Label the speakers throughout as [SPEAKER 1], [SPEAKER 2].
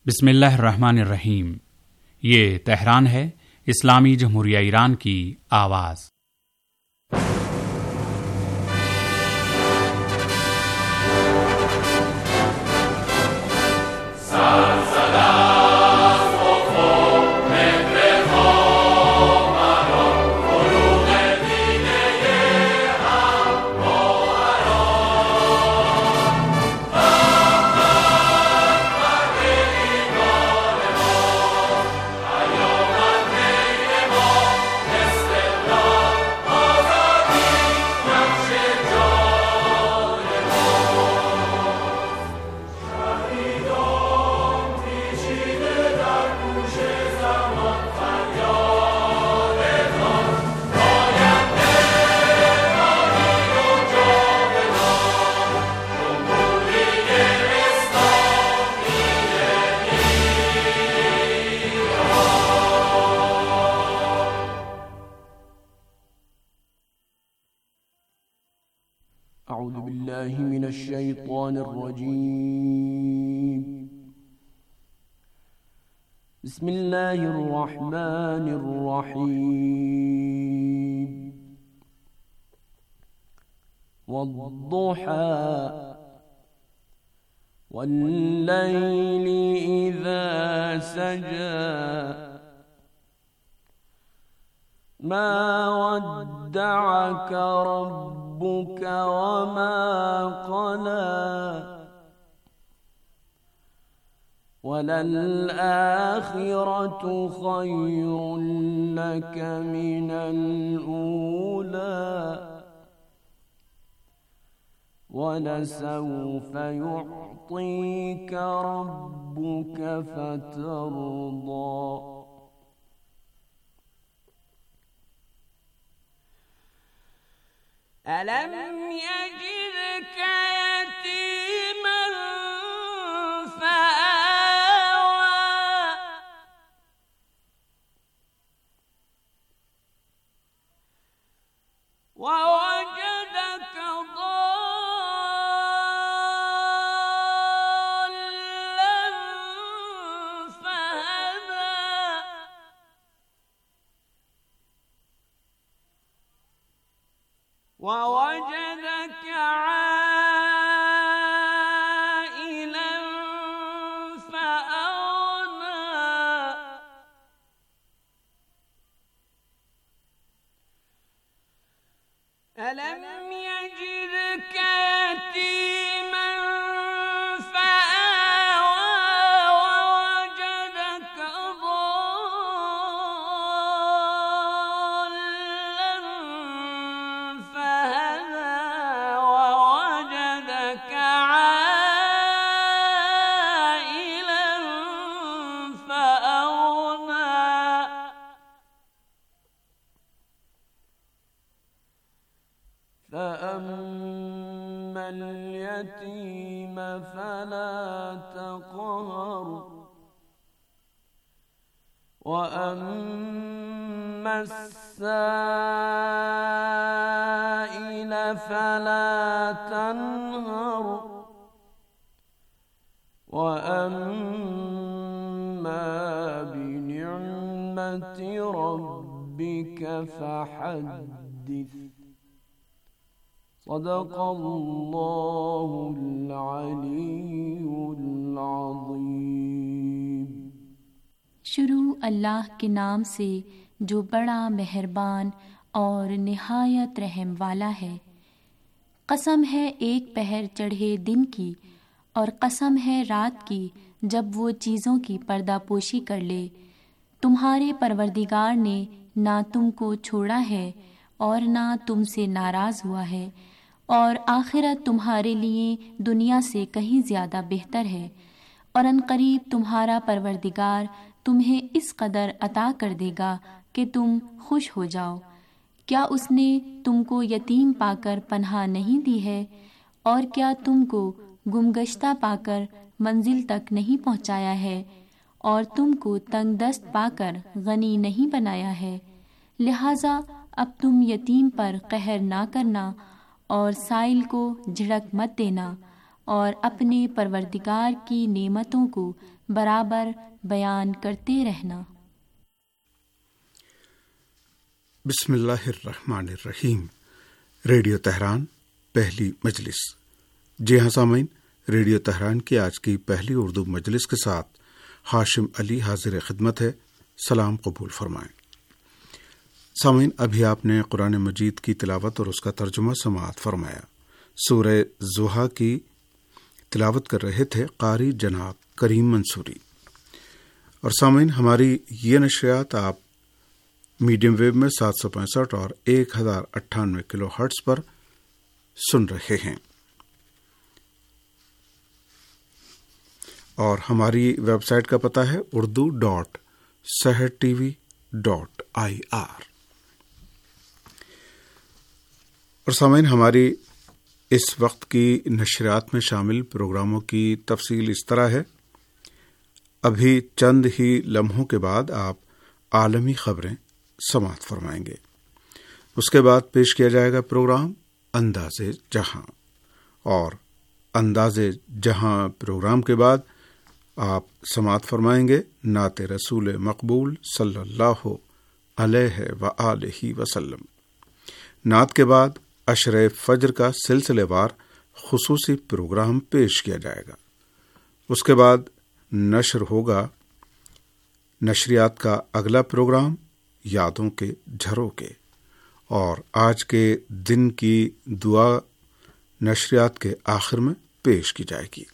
[SPEAKER 1] बिस्मिल्लाहिर्रहमानिर्रहीम। ये तेहरान है, इस्लामी जमहूरिया ईरान की आवाज़।
[SPEAKER 2] أعوذ بالله من الشيطان الرجيم. بسم الله الرحمن الرحيم. والضحى والليل إذا سجى ما ودعك ربك وما قلى وللآخرة خير لك من الأولى ولسوف يعطيك ربك فترضى. ألم يجدك يتيما فآوى ووجدك ضالا فهدى ووجدك عائلا فأغنى ألم يجدك يتيما فآوى ووجدك ضالا فهدى ووجدك عائلا فأغنى فأما اليتيم فلا تقهر وأما السائل فلا تنهر وأما بنعمة ربك فحدث. صدق الله العلي العظيم.
[SPEAKER 3] शुरू अल्लाह के नाम से जो बड़ा मेहरबान और निहायत रहम वाला है। कसम है एक पहर चढ़े दिन की और कसम है रात की जब वो चीज़ों की पर्दापोशी कर ले। तुम्हारे परवरदिगार ने ना तुमको छोड़ा है और ना तुमसे नाराज़ हुआ है और आखिरत तुम्हारे लिए दुनिया से कहीं ज़्यादा बेहतर है और अनकरीब तुम्हारा परवरदिगार तुम्हें इस कदर अता कर देगा कि तुम खुश हो जाओ। क्या उसने तुमको यतीम पाकर पनाह नहीं दी है और क्या तुमको गुमगश्ता पाकर मंजिल तक नहीं पहुंचाया है और तुमको तंगदस्त पाकर गनी नहीं बनाया है। लिहाजा अब तुम यतीम पर कहर ना करना और साइल को झिड़क मत देना और अपने परवरदिगार की नेमतों को برابر بیان کرتے رہنا۔
[SPEAKER 4] بسم اللہ الرحمن الرحیم۔ ریڈیو تہران پہلی مجلس۔ جی ہاں سامعین، ریڈیو تہران کی آج کی پہلی اردو مجلس کے ساتھ ہاشم علی حاضر خدمت ہے۔ سلام قبول فرمائیں۔ سامعین، ابھی آپ نے قرآن مجید کی تلاوت اور اس کا ترجمہ سماعت فرمایا۔ سورہ ضحیٰ کی تلاوت کر رہے تھے قاری جناب کریم منصوری۔ اور سامعین، ہماری یہ نشریات آپ میڈیم ویو میں 765 اور 1098 کلو ہرٹز پر سن رہے ہیں، اور ہماری ویب سائٹ کا پتہ ہے urdu.sehertv.ir۔ اور سامعین، ہماری اس وقت کی نشریات میں شامل پروگراموں کی تفصیل اس طرح ہے۔ ابھی چند ہی لمحوں کے بعد آپ عالمی خبریں سماعت فرمائیں گے۔ اس کے بعد پیش کیا جائے گا پروگرام انداز جہاں، اور انداز جہاں پروگرام کے بعد آپ سماعت فرمائیں گے نعت رسول مقبول صلی اللہ علیہ وآلہ وسلم۔ نعت کے بعد عشرِ فجر کا سلسلے وار خصوصی پروگرام پیش کیا جائے گا۔ اس کے بعد نشر ہوگا نشریات کا اگلا پروگرام یادوں کے جھروکے، اور آج کے دن کی دعا نشریات کے آخر میں پیش کی جائے گی۔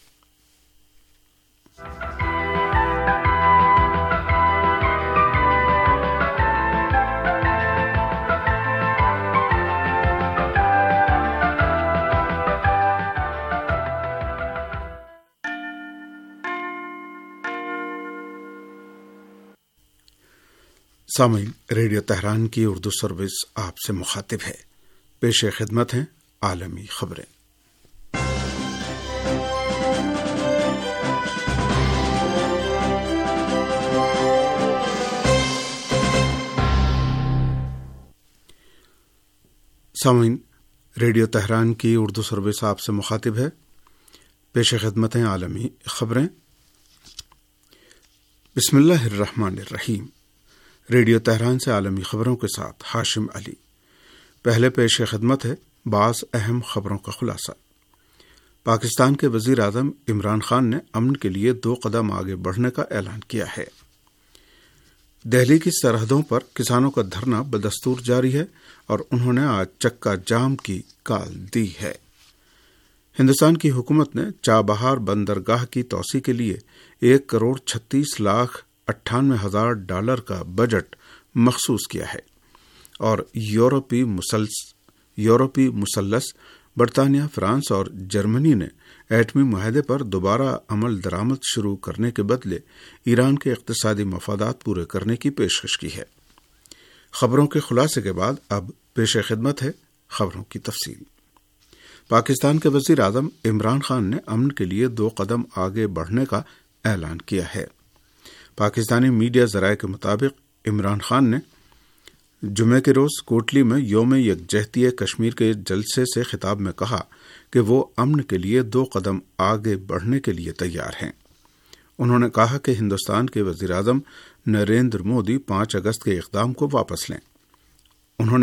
[SPEAKER 4] سامعین، ریڈیو تہران کی اردو سروس آپ سے مخاطب ہے۔ پیش خدمت ہیں عالمی خبریں۔ سامعین، ریڈیو تہران کی اردو سروس آپ سے مخاطب ہے۔ پیش خدمت ہیں عالمی خبریں۔ بسم اللہ الرحمن الرحیم۔ ریڈیو تہران سے عالمی خبروں کے ساتھ ہاشم علی۔ پہلے پیش خدمت ہے بعض اہم خبروں کا خلاصہ۔ پاکستان کے وزیر اعظم عمران خان نے امن کے لیے 2 قدم آگے بڑھنے کا اعلان کیا ہے۔ دہلی کی سرحدوں پر کسانوں کا دھرنا بدستور جاری ہے، اور انہوں نے آج چکا جام کی کال دی ہے۔ ہندوستان کی حکومت نے چابہار بندرگاہ کی توسیع کے لیے $1,36,98,000 کا بجٹ مخصوص کیا ہے، اور یورپی مثلث برطانیہ، فرانس اور جرمنی نے ایٹمی معاہدے پر دوبارہ عمل درآمد شروع کرنے کے بدلے ایران کے اقتصادی مفادات پورے کرنے کی پیشکش کی ہے۔ خبروں کے خلاصے کے بعد اب پیش خدمت ہے خبروں کی تفصیل۔ پاکستان کے وزیر اعظم عمران خان نے امن کے لیے 2 قدم آگے بڑھنے کا اعلان کیا ہے۔ پاکستانی میڈیا ذرائع کے مطابق عمران خان نے جمعے کے روز کوٹلی میں یوم یکجہتی کشمیر کے جلسے سے خطاب میں کہا کہ وہ امن کے لیے 2 قدم آگے بڑھنے کے لیے تیار ہیں۔ انہوں نے کہا کہ ہندوستان کے وزیر اعظم نریندر مودی 5 اگست کے اقدام کو واپس لیں۔ انہوں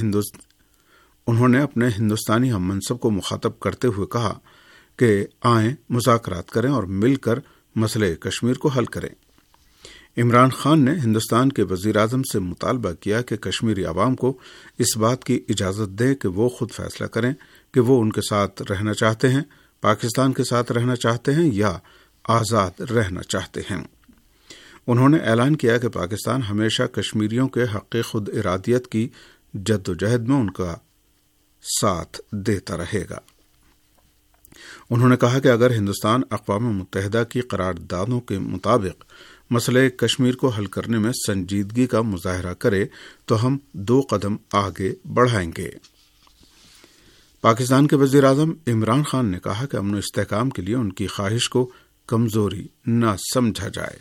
[SPEAKER 4] نے اپنے ہندوستانی ہم منصب کو مخاطب کرتے ہوئے کہا کہ آئیں مذاکرات کریں اور مل کر مسئلہ کشمیر کو حل کریں۔ عمران خان نے ہندوستان کے وزیر اعظم سے مطالبہ کیا کہ کشمیری عوام کو اس بات کی اجازت دیں کہ وہ خود فیصلہ کریں کہ وہ ان کے ساتھ رہنا چاہتے ہیں، پاکستان کے ساتھ رہنا چاہتے ہیں یا آزاد رہنا چاہتے ہیں۔ انہوں نے اعلان کیا کہ پاکستان ہمیشہ کشمیریوں کے حق خود ارادیت کی جد و جہد میں ان کا ساتھ دیتا رہے گا۔ انہوں نے کہا کہ اگر ہندوستان اقوام متحدہ کی قراردادوں کے مطابق مسئلہ کشمیر کو حل کرنے میں سنجیدگی کا مظاہرہ کرے تو ہم 2 قدم آگے بڑھائیں گے۔ پاکستان کے وزیر اعظم عمران خان نے کہا کہ امن و استحکام کے لیے ان کی خواہش کو کمزوری نہ سمجھا جائے۔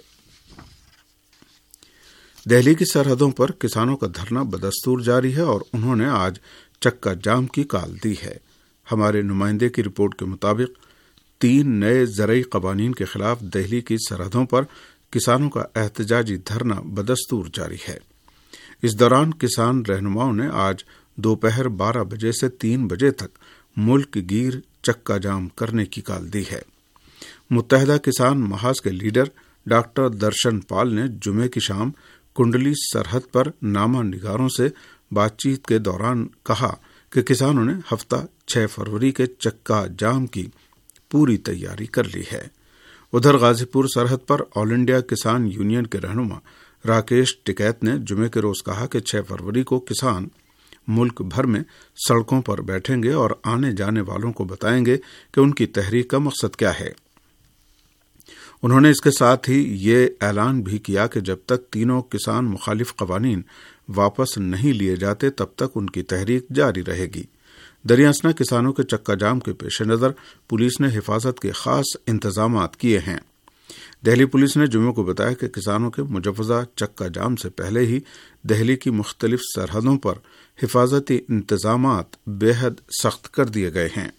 [SPEAKER 4] دہلی کی سرحدوں پر کسانوں کا دھرنا بدستور جاری ہے، اور انہوں نے آج چکا جام کی کال دی ہے۔ ہمارے نمائندے کی رپورٹ کے مطابق 3 نئے زرعی قوانین کے خلاف دہلی کی سرحدوں پر کسانوں کا احتجاجی دھرنا بدستور جاری ہے۔ اس دوران کسان رہنماؤں نے آج دوپہر 12 بجے سے 3 بجے تک ملک گیر چکا جام کرنے کی کال دی ہے۔ متحدہ کسان محاذ کے لیڈر ڈاکٹر درشن پال نے جمعے کی شام کنڈلی سرحد پر نامہ نگاروں سے بات چیت کے دوران کہا کہ کسانوں نے ہفتہ 6 فروری کے چکا جام کی پوری تیاری کر لی ہے۔ ادھر غازی پور سرحد پر آل انڈیا کسان یونین کے رہنما راکیش ٹکیت نے جمعے کے روز کہا کہ 6 فروری کو کسان ملک بھر میں سڑکوں پر بیٹھیں گے اور آنے جانے والوں کو بتائیں گے کہ ان کی تحریک کا مقصد کیا ہے۔ انہوں نے اس کے ساتھ ہی یہ اعلان بھی کیا کہ جب تک تینوں کسان مخالف قوانین واپس نہیں لیے جاتے تب تک ان کی تحریک جاری رہے گی۔ دریاسنا کسانوں کے چکا جام کے پیش نظر پولیس نے حفاظت کے خاص انتظامات کیے ہیں۔ دہلی پولیس نے جمعے کو بتایا کہ کسانوں کے مجوزہ چکا جام سے پہلے ہی دہلی کی مختلف سرحدوں پر حفاظتی انتظامات بے حد سخت کر دیے گئے ہیں۔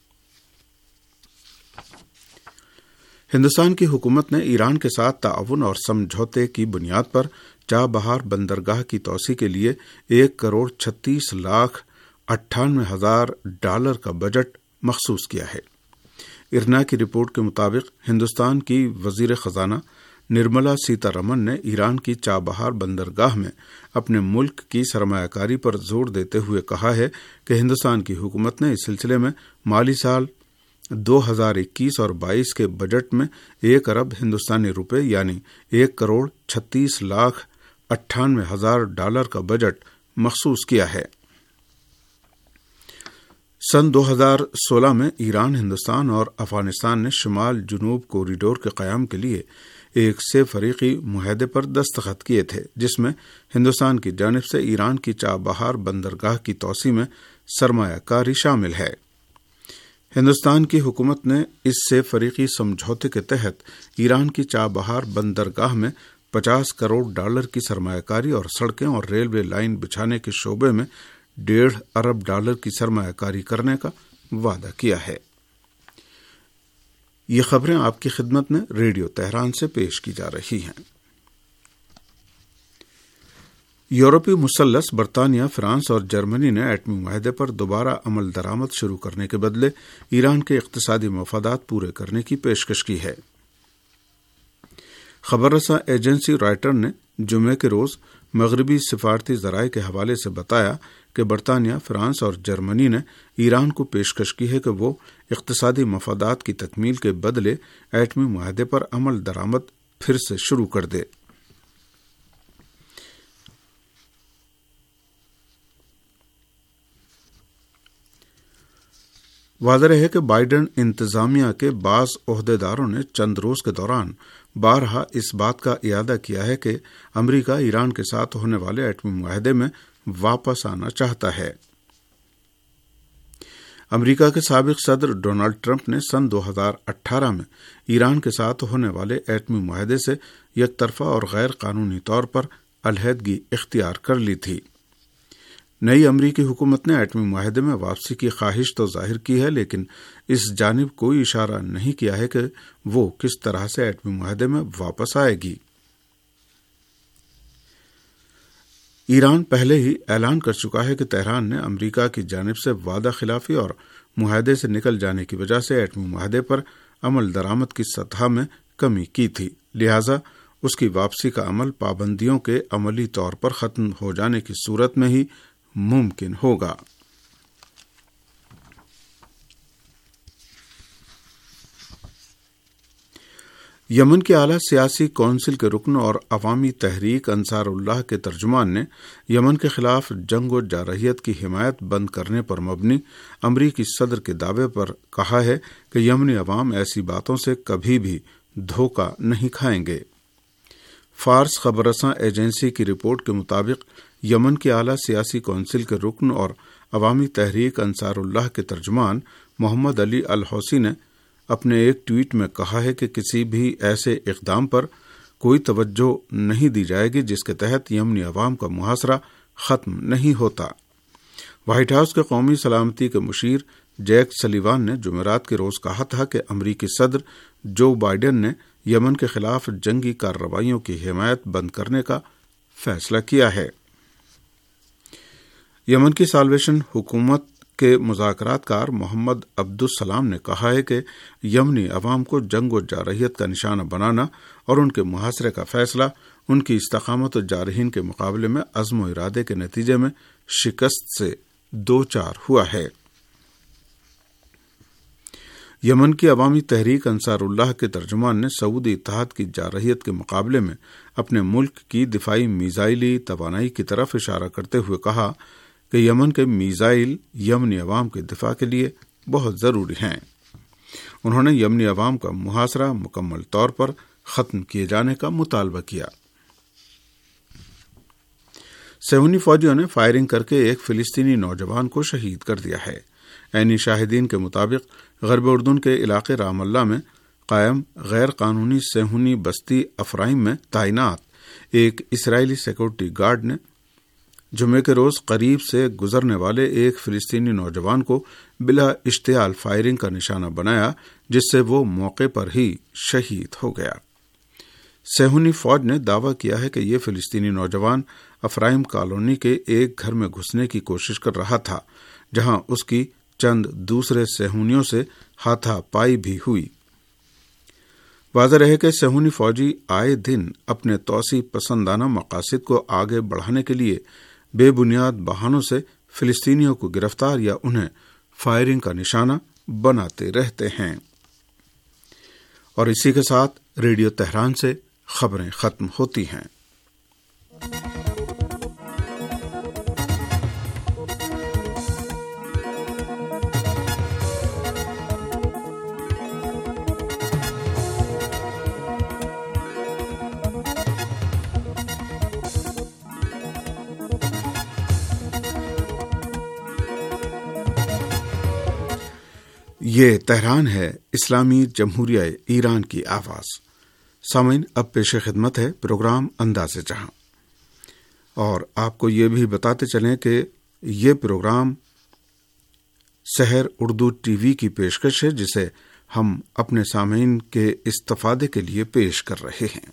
[SPEAKER 4] ہندوستان کی حکومت نے ایران کے ساتھ تعاون اور سمجھوتے کی بنیاد پر چابہار بندرگاہ کی توسیع کے لیے $1,36,98,000 کا بجٹ مخصوص کیا ہے۔ ارنا کی رپورٹ کے مطابق ہندوستان کی وزیر خزانہ نرملا سیتا رمن نے ایران کی چابہار بندرگاہ میں اپنے ملک کی سرمایہ کاری پر زور دیتے ہوئے کہا ہے کہ ہندوستان کی حکومت نے اس سلسلے میں مالی سال 2021 اور 22 کے بجٹ میں 1 ارب ہندوستانی روپے یعنی $1,36,98,000 کا بجٹ مخصوص کیا ہے۔ سن 2016 میں ایران، ہندوستان اور افغانستان نے شمال جنوب کوریڈور کے قیام کے لیے ایک 6 فریقی معاہدے پر دستخط کیے تھے، جس میں ہندوستان کی جانب سے ایران کی چابہار بندرگاہ کی توسیع میں سرمایہ کاری شامل ہے۔ ہندوستان کی حکومت نے اس 6 فریقی سمجھوتے کے تحت ایران کی چابہار بندرگاہ میں $50 کروڑ کی سرمایہ کاری اور سڑکیں اور ریلوے لائن بچھانے کے شعبے میں $1.5 ارب کی سرمایہ کاری کرنے کا وعدہ کیا ہے۔ یہ خبریں آپ کی خدمت میں ریڈیو تہران سے پیش کی جا رہی ہیں۔ یورپی مثلث برطانیہ، فرانس اور جرمنی نے ایٹمی معاہدے پر دوبارہ عمل درآمد شروع کرنے کے بدلے ایران کے اقتصادی مفادات پورے کرنے کی پیشکش کی ہے۔ خبر رساں ایجنسی رائٹر نے جمعے کے روز مغربی سفارتی ذرائع کے حوالے سے بتایا کہ برطانیہ، فرانس اور جرمنی نے ایران کو پیشکش کی ہے کہ وہ اقتصادی مفادات کی تکمیل کے بدلے ایٹمی معاہدے پر عمل درآمد پھر سے شروع کر دے۔ واضح ہے کہ بائیڈن انتظامیہ کے بعض عہدیداروں نے چند روز کے دوران بارہا اس بات کا اعادہ کیا ہے کہ امریکہ ایران کے ساتھ ہونے والے ایٹمی معاہدے میں واپس آنا چاہتا ہے۔ امریکہ کے سابق صدر ڈونلڈ ٹرمپ نے سن 2018 میں ایران کے ساتھ ہونے والے ایٹمی معاہدے سے یک طرفہ اور غیر قانونی طور پر علیحدگی اختیار کر لی تھی۔ نئی امریکی حکومت نے ایٹمی معاہدے میں واپسی کی خواہش تو ظاہر کی ہے، لیکن اس جانب کوئی اشارہ نہیں کیا ہے کہ وہ کس طرح سے ایٹمی معاہدے میں واپس آئے گی۔ ایران پہلے ہی اعلان کر چکا ہے کہ تہران نے امریکہ کی جانب سے وعدہ خلافی اور معاہدے سے نکل جانے کی وجہ سے ایٹمی معاہدے پر عمل درآمد کی سطح میں کمی کی تھی، لہذا اس کی واپسی کا عمل پابندیوں کے عملی طور پر ختم ہو جانے کی صورت میں ہی ممکن ہوگا۔ یمن کے اعلیٰ سیاسی کونسل کے رکن اور عوامی تحریک انصار اللہ کے ترجمان نے یمن کے خلاف جنگ و جارحیت کی حمایت بند کرنے پر مبنی امریکی صدر کے دعوے پر کہا ہے کہ یمنی عوام ایسی باتوں سے کبھی بھی دھوکہ نہیں کھائیں گے۔ فارس خبر رساں ایجنسی کی رپورٹ کے مطابق یمن کے اعلیٰ سیاسی کونسل کے رکن اور عوامی تحریک انصار اللہ کے ترجمان محمد علی الحوثی نے اپنے ایک ٹویٹ میں کہا ہے کہ کسی بھی ایسے اقدام پر کوئی توجہ نہیں دی جائے گی جس کے تحت یمنی عوام کا محاصرہ ختم نہیں ہوتا۔ وائٹ ہاؤس کے قومی سلامتی کے مشیر جیک سلیوان نے جمعرات کے روز کہا تھا کہ امریکی صدر جو بائیڈن نے یمن کے خلاف جنگی کارروائیوں کی حمایت بند کرنے کا فیصلہ کیا ہے۔ یمن کی سالویشن حکومت کے مذاکرات کار محمد عبدالسلام نے کہا ہے کہ یمنی عوام کو جنگ و جارحیت کا نشانہ بنانا اور ان کے محاصرے کا فیصلہ ان کی استقامت و جارحین کے مقابلے میں عزم و ارادے کے نتیجے میں شکست سے دوچار ہوا ہے۔ یمن کی عوامی تحریک انصار اللہ کے ترجمان نے سعودی اتحاد کی جارحیت کے مقابلے میں اپنے ملک کی دفاعی میزائلی توانائی کی طرف اشارہ کرتے ہوئے کہا کہ یمن کے میزائل یمنی عوام کے دفاع کے لیے بہت ضروری ہیں۔ انہوں نے یمنی عوام کا محاصرہ مکمل طور پر ختم کیے جانے کا مطالبہ کیا۔ صہیونی فوجیوں نے فائرنگ کر کے ایک فلسطینی نوجوان کو شہید کر دیا ہے۔ عینی شاہدین کے مطابق غرب اردن کے علاقے رام اللہ میں قائم غیر قانونی صہیونی بستی افرائیم میں تعینات ایک اسرائیلی سیکورٹی گارڈ نے جمعے کے روز قریب سے گزرنے والے ایک فلسطینی نوجوان کو بلا اشتعال فائرنگ کا نشانہ بنایا، جس سے وہ موقع پر ہی شہید ہو گیا۔ صہیونی فوج نے دعویٰ کیا ہے کہ یہ فلسطینی نوجوان افرائیم کالونی کے ایک گھر میں گھسنے کی کوشش کر رہا تھا، جہاں اس کی چند دوسرے صہیونیوں سے ہاتھا پائی بھی ہوئی۔ واضح رہے کہ صہیونی فوجی آئے دن اپنے توسیع پسندانہ مقاصد کو آگے بڑھانے کے لیے بے بنیاد بہانوں سے فلسطینیوں کو گرفتار یا انہیں فائرنگ کا نشانہ بناتے رہتے ہیں۔ اور اسی کے ساتھ ریڈیو تہران سے خبریں ختم ہوتی ہیں۔ یہ تہران ہے، اسلامی جمہوریہ ایران کی آواز۔ سامعین، اب پیش خدمت ہے پروگرام انداز جہاں، اور آپ کو یہ بھی بتاتے چلیں کہ یہ پروگرام سحر اردو ٹی وی کی پیشکش ہے، جسے ہم اپنے سامعین کے استفادے کے لیے پیش کر رہے ہیں۔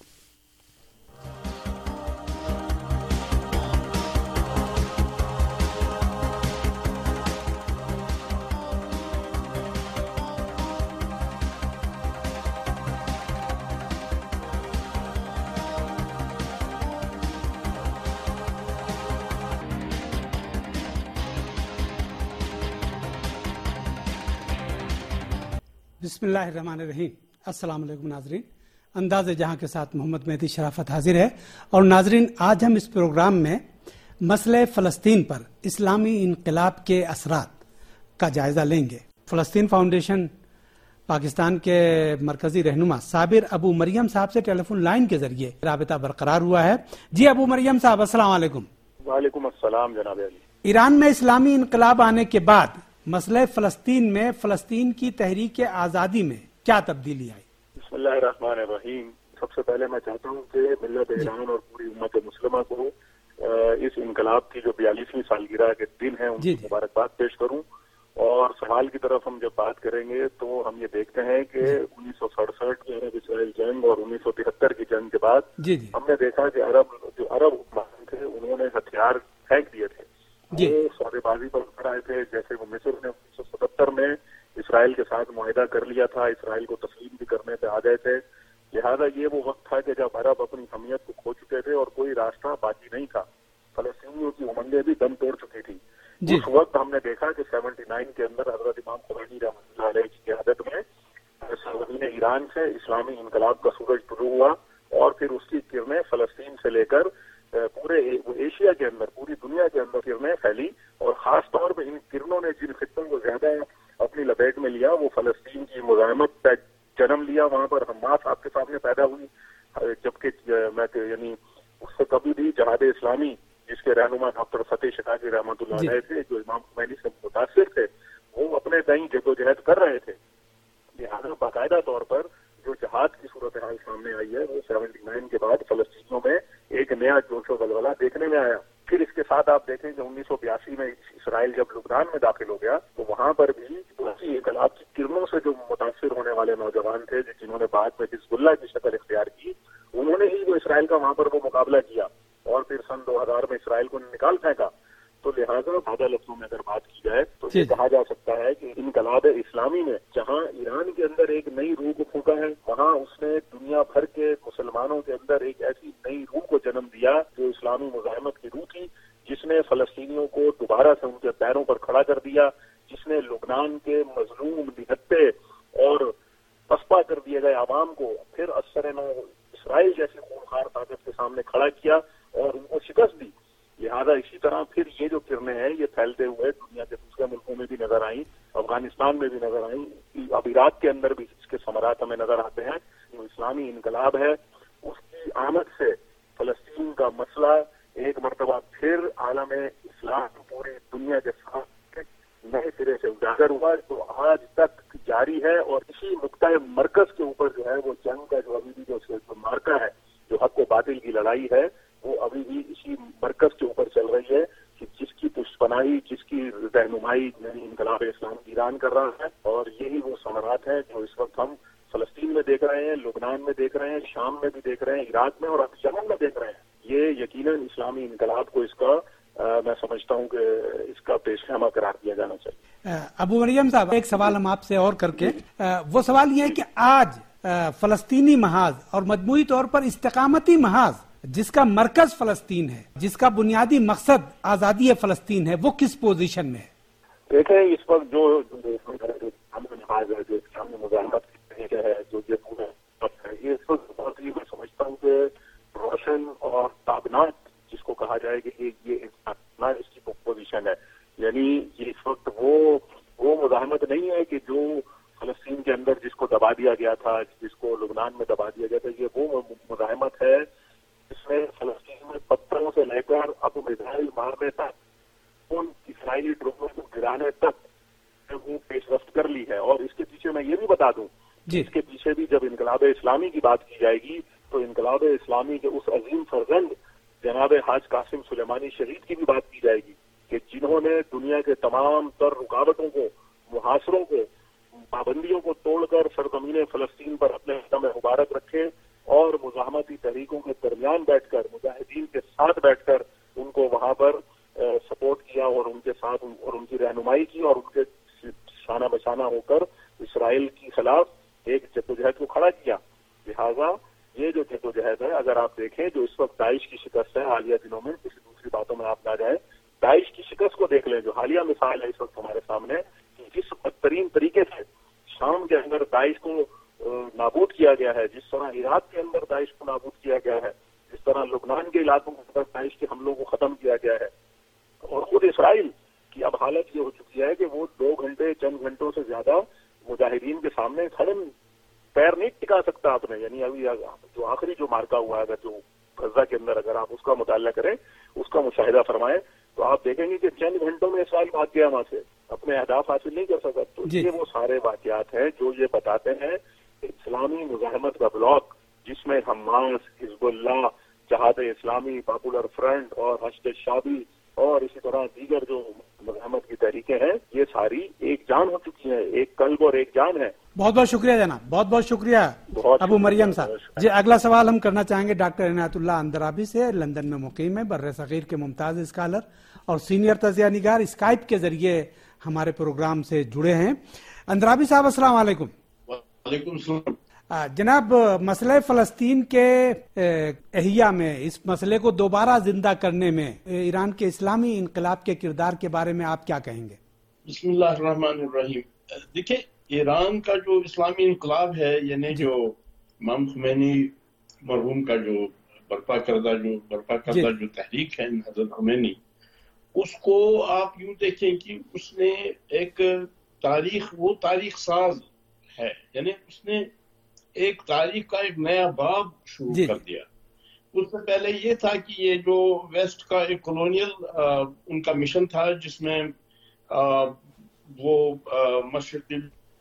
[SPEAKER 5] بسم اللہ الرحمن الرحیم۔ السلام علیکم ناظرین، انداز جہاں کے ساتھ محمد مہدی شرافت حاضر ہے۔ اور ناظرین، آج ہم اس پروگرام میں مسئلہ فلسطین پر اسلامی انقلاب کے اثرات کا جائزہ لیں گے۔ فلسطین فاؤنڈیشن پاکستان کے مرکزی رہنما صابر ابو مریم صاحب سے ٹیلی فون لائن کے ذریعے رابطہ برقرار ہوا ہے۔ جی ابو مریم صاحب، السلام علیکم۔
[SPEAKER 6] وعلیکم السلام جناب علی۔
[SPEAKER 5] ایران میں اسلامی انقلاب آنے کے بعد مسئلہ فلسطین میں فلسطین کی تحریک آزادی میں کیا تبدیلی آئی؟
[SPEAKER 6] بسم اللہ الرحمن الرحیم۔ سب سے پہلے میں چاہتا ہوں کہ ملت ایران اور پوری امت مسلمہ کو اس انقلاب کی جو 42ویں سالگرہ کے دن ہے ان کی مبارکباد پیش کروں۔ اور سوال کی طرف ہم جب بات کریں گے تو ہم یہ دیکھتے ہیں کہ 1967 کی عرب اسرائیل جنگ اور 1973 کی جنگ کے بعد ہم نے دیکھا کہ عرب حکمران تھے انہوں نے ہتھیار پھینک دیے تھے، وہ سودے بازی پر اتر آئے تھے۔ جیسے وہ مصر نے 1977 میں اسرائیل کے ساتھ معاہدہ کر لیا تھا، اسرائیل کو تسلیم بھی کرنے پہ آ گئے تھے۔ لہذا یہ وہ وقت تھا کہ جب عرب اپنی حمیت کو کھو چکے تھے اور کوئی راستہ باقی نہیں تھا، فلسطینیوں کی امنگیں بھی دم توڑ چکی تھی۔ اس وقت ہم نے دیکھا کہ 79 کے اندر حضرت امام خمینی رحمۃ اللہ علیہ کی قیادت میں سرزمین ایران سے اسلامی انقلاب کا سورج طلوع ہوا، اور پھر اس کی کرنیں فلسطین سے لے کر پورے ایشیا کے اندر، پوری دنیا کے اندر کرنیں پھیلی، اور خاص طور پہ ان کرنوں نے جن خطوں کو زیادہ اپنی لپیٹ میں لیا وہ فلسطین کی مزاحمت کا جنم لیا۔ وہاں پر حماس آپ کے سامنے پیدا ہوئی، جبکہ یعنی اس سے کبھی بھی جہاد اسلامی جس کے رہنما ڈاکٹر فتح شقاقی رحمۃ اللہ علیہ تھے، جو امام خمینی سے متاثر تھے، وہ اپنے دائیں جدوجہد کر رہے تھے۔ لہٰذا باقاعدہ طور پر جو جہاد کی صورتحال سامنے آئی ہے وہ 79 کے بعد فلسطینیوں میں ایک نیا جوش و ولولہ دیکھنے میں آیا۔ پھر اس کے ساتھ آپ دیکھیں کہ 1982 میں اسرائیل جب داخل ہو گیا تو وہاں پر بھی اسی انقلاب کی کرنوں سے جو متاثر ہونے والے نوجوان تھے جنہوں نے بعد میں حزب اللہ کی شکل اختیار کی، انہوں نے ہی وہ اسرائیل کا وہاں پر وہ مقابلہ کیا اور پھر سن 2000 میں اسرائیل کو نکال پھینکا. تو لہٰذا سادہ لفظوں میں اگر بات کی جائے تو یہ کہا جا سکتا ہے کہ انقلاب اسلامی نے جہاں ایران کے اندر ایک نئی روح کو پھونکا ہے، وہاں اس نے دنیا بھر کے مسلمانوں کے اندر ایک ایسی نئی روح کو جنم دیا جو اسلامی مزاحمت کی روح تھی، جس نے فلسطینیوں کو دوبارہ سے ان کے پیروں پر کھڑا کر دیا، جس نے لبنان کے مظلوم نہتے اور پسپا کر دیے گئے عوام کو پھر اثر نو اسرائیل جیسی خونخوار طاقت کے سامنے کھڑا کیا اور ان کو شکست دی. لہٰذا اسی طرح پھر یہ جو کرنیں ہیں یہ پھیلتے ہوئے دنیا کے دوسرے ملکوں میں بھی نظر آئیں، افغانستان میں بھی نظر آئیں، اب عراق کے اندر بھی اس کے ثمرات ہمیں نظر آتے ہیں. جو اسلامی انقلاب ہے اس کی آمد سے فلسطین کا مسئلہ ایک مرتبہ پھر عالم اسلام پوری دنیا کے ساتھ نئے سرے سے اجاگر ہوا، جو آج تک جاری ہے. اور اسی نقطۂ مرکز کے اوپر جو ہے وہ جنگ کا جو ابھی بھی جو مارکا ہے، جو حق و باطل کی لڑائی ہے، وہ ابھی بھی اسی مرکز کے اوپر چل رہی ہے کہ جس کی پشت پناہی، جس کی رہنمائی یعنی انقلاب اسلام ایران کر رہا ہے. اور یہی وہ ثمرات ہیں جو اس وقت ہم فلسطین میں دیکھ رہے ہیں، لبنان میں دیکھ رہے ہیں، شام میں بھی دیکھ رہے ہیں، عراق میں اور اب یمن میں دیکھ رہے ہیں. یہ یقیناً اسلامی انقلاب کو اس کا میں سمجھتا ہوں کہ اس کا پیش خیمہ قرار دیا جانا چاہیے.
[SPEAKER 5] ابو مریم صاحب، ایک سوال ہم آپ سے اور کر کے، وہ سوال یہ ہے کہ آج فلسطینی محاذ اور مجموعی طور پر استقامتی محاذ جس کا مرکز فلسطین ہے، جس کا بنیادی مقصد آزادی فلسطین ہے، وہ کس پوزیشن میں ہے؟
[SPEAKER 6] دیکھیں اس وقت جو محاذ ہے، جو اسلامی مزاحمت ہے، جو یہ پورا یہ اس وقت بہت ہی میں سمجھتا ہوں کہ روشن اور تابناک جس کو کہا جائے کہ یہ اس کی پوزیشن ہے. یعنی یہ اس وقت وہ مزاحمت نہیں ہے کہ جو فلسطین کے اندر جس کو دبا دیا گیا تھا، جس کو لبنان میں دبا دیا گیا تھا، یہ وہ مزاحمت ہے جس میں فلسطین میں پتھروں سے لے کر اب میزائل مارنے تک، ان اسرائیلی ڈرونوں کو گرانے تک وہ پیش رفت کر لی ہے. اور اس کے پیچھے میں یہ بھی بتا دوں، اس کے پیچھے بھی جب انقلاب اسلامی کی بات کی جائے گی تو انقلاب اسلامی کے اس عظیم فرزند جناب حاج قاسم سلیمانی شہید کی بھی بات کی جائے گی کہ جنہوں نے دنیا کے تمام تر رکاوٹوں کو، محاصروں کو، پابندیوں کو توڑ کر سرزمین فلسطین پر اپنے قدم مبارک رکھے اور مزاحمتی تحریکوں کے درمیان بیٹھ کر، مجاہدین کے ساتھ بیٹھ کر ان کو وہاں پر سپورٹ کیا اور ان کے ساتھ اور ان کی رہنمائی کی اور ان کے شانہ بشانہ ہو کر اسرائیل کے خلاف ایک جدوجہد کو کھڑا کیا. لہٰذا یہ جو جدوجہد ہے، اگر آپ دیکھیں جو اس وقت داعش کی شکست ہے حالیہ دنوں میں، کسی دوسری باتوں میں آپ نہ جائیں، داعش کی شکست کو دیکھ لیں جو حالیہ مثال ہے اس وقت ہمارے سامنے، کہ جس بدترین طریقے سے شام کے اندر داعش کو نابود کیا گیا ہے، جس طرح عراق کے اندر داعش کو نابود کیا گیا ہے، جس طرح لبنان کے علاقوں کے اندر داعش کے حملوں کو ختم کیا گیا ہے. اور خود اسرائیل کی اب حالت یہ ہو چکی ہے کہ وہ 2 گھنٹے چند گھنٹوں سے زیادہ مجاہدین کے سامنے کھڑے پیر نہیں ٹکا سکتا آپ نے. یعنی ابھی جو آخری جو مارکا ہوا ہے، اگر جو غزہ کے اندر اگر آپ اس کا مطالعہ کریں، اس کا مشاہدہ فرمائیں تو آپ دیکھیں گے کہ چند گھنٹوں میں اسرائیل بھاگ گیا وہاں سے، اپنے اہداف حاصل نہیں کر سکا. تو یہ وہ سارے واقعات ہیں جو یہ بتاتے ہیں کہ اسلامی مزاحمت کا بلاک جس میں حماس، حزب اللہ، جہاد اسلامی، پاپولر فرنٹ اور حشد شعبی اور اسی طرح دیگر جو مزاحمت کی تحریکیں ہیں، یہ ساری ایک جان ہو چکی ہیں، ایک قلب اور ایک جان ہے.
[SPEAKER 5] بہت بہت شکریہ جناب، بہت بہت شکریہ ابو مریم صاحب. جی اگلا سوال ہم کرنا چاہیں گے ڈاکٹر عنایت اللہ اندرابی سے، لندن میں مقیم ہے، بر صغیر کے ممتاز اسکالر اور سینئر تجزیہ نگار، اسکائپ کے ذریعے ہمارے پروگرام سے جڑے ہیں. اندرابی صاحب السلام علیکم.
[SPEAKER 7] وعلیکم السلام.
[SPEAKER 5] جناب، مسئلہ فلسطین کے احیاء میں، اس مسئلے کو دوبارہ زندہ کرنے میں ایران کے اسلامی انقلاب کے کردار کے بارے میں آپ کیا کہیں گے؟
[SPEAKER 7] بسم اللہ الرحمن الرحیم. دیکھیں، ایران کا جو اسلامی انقلاب ہے، یعنی جو امام خمینی مرحوم کا جو برپا کردہ جو تحریک ہے حضرت خمینی، اس کو آپ یوں دیکھیں کہ اس نے ایک تاریخ ساز ہے، یعنی اس نے ایک تاریخ کا ایک نیا باب شروع کر دیا. اس سے پہلے یہ تھا کہ یہ جو ویسٹ کا ایک کولونیل ان کا مشن تھا، جس میں وہ مشرقی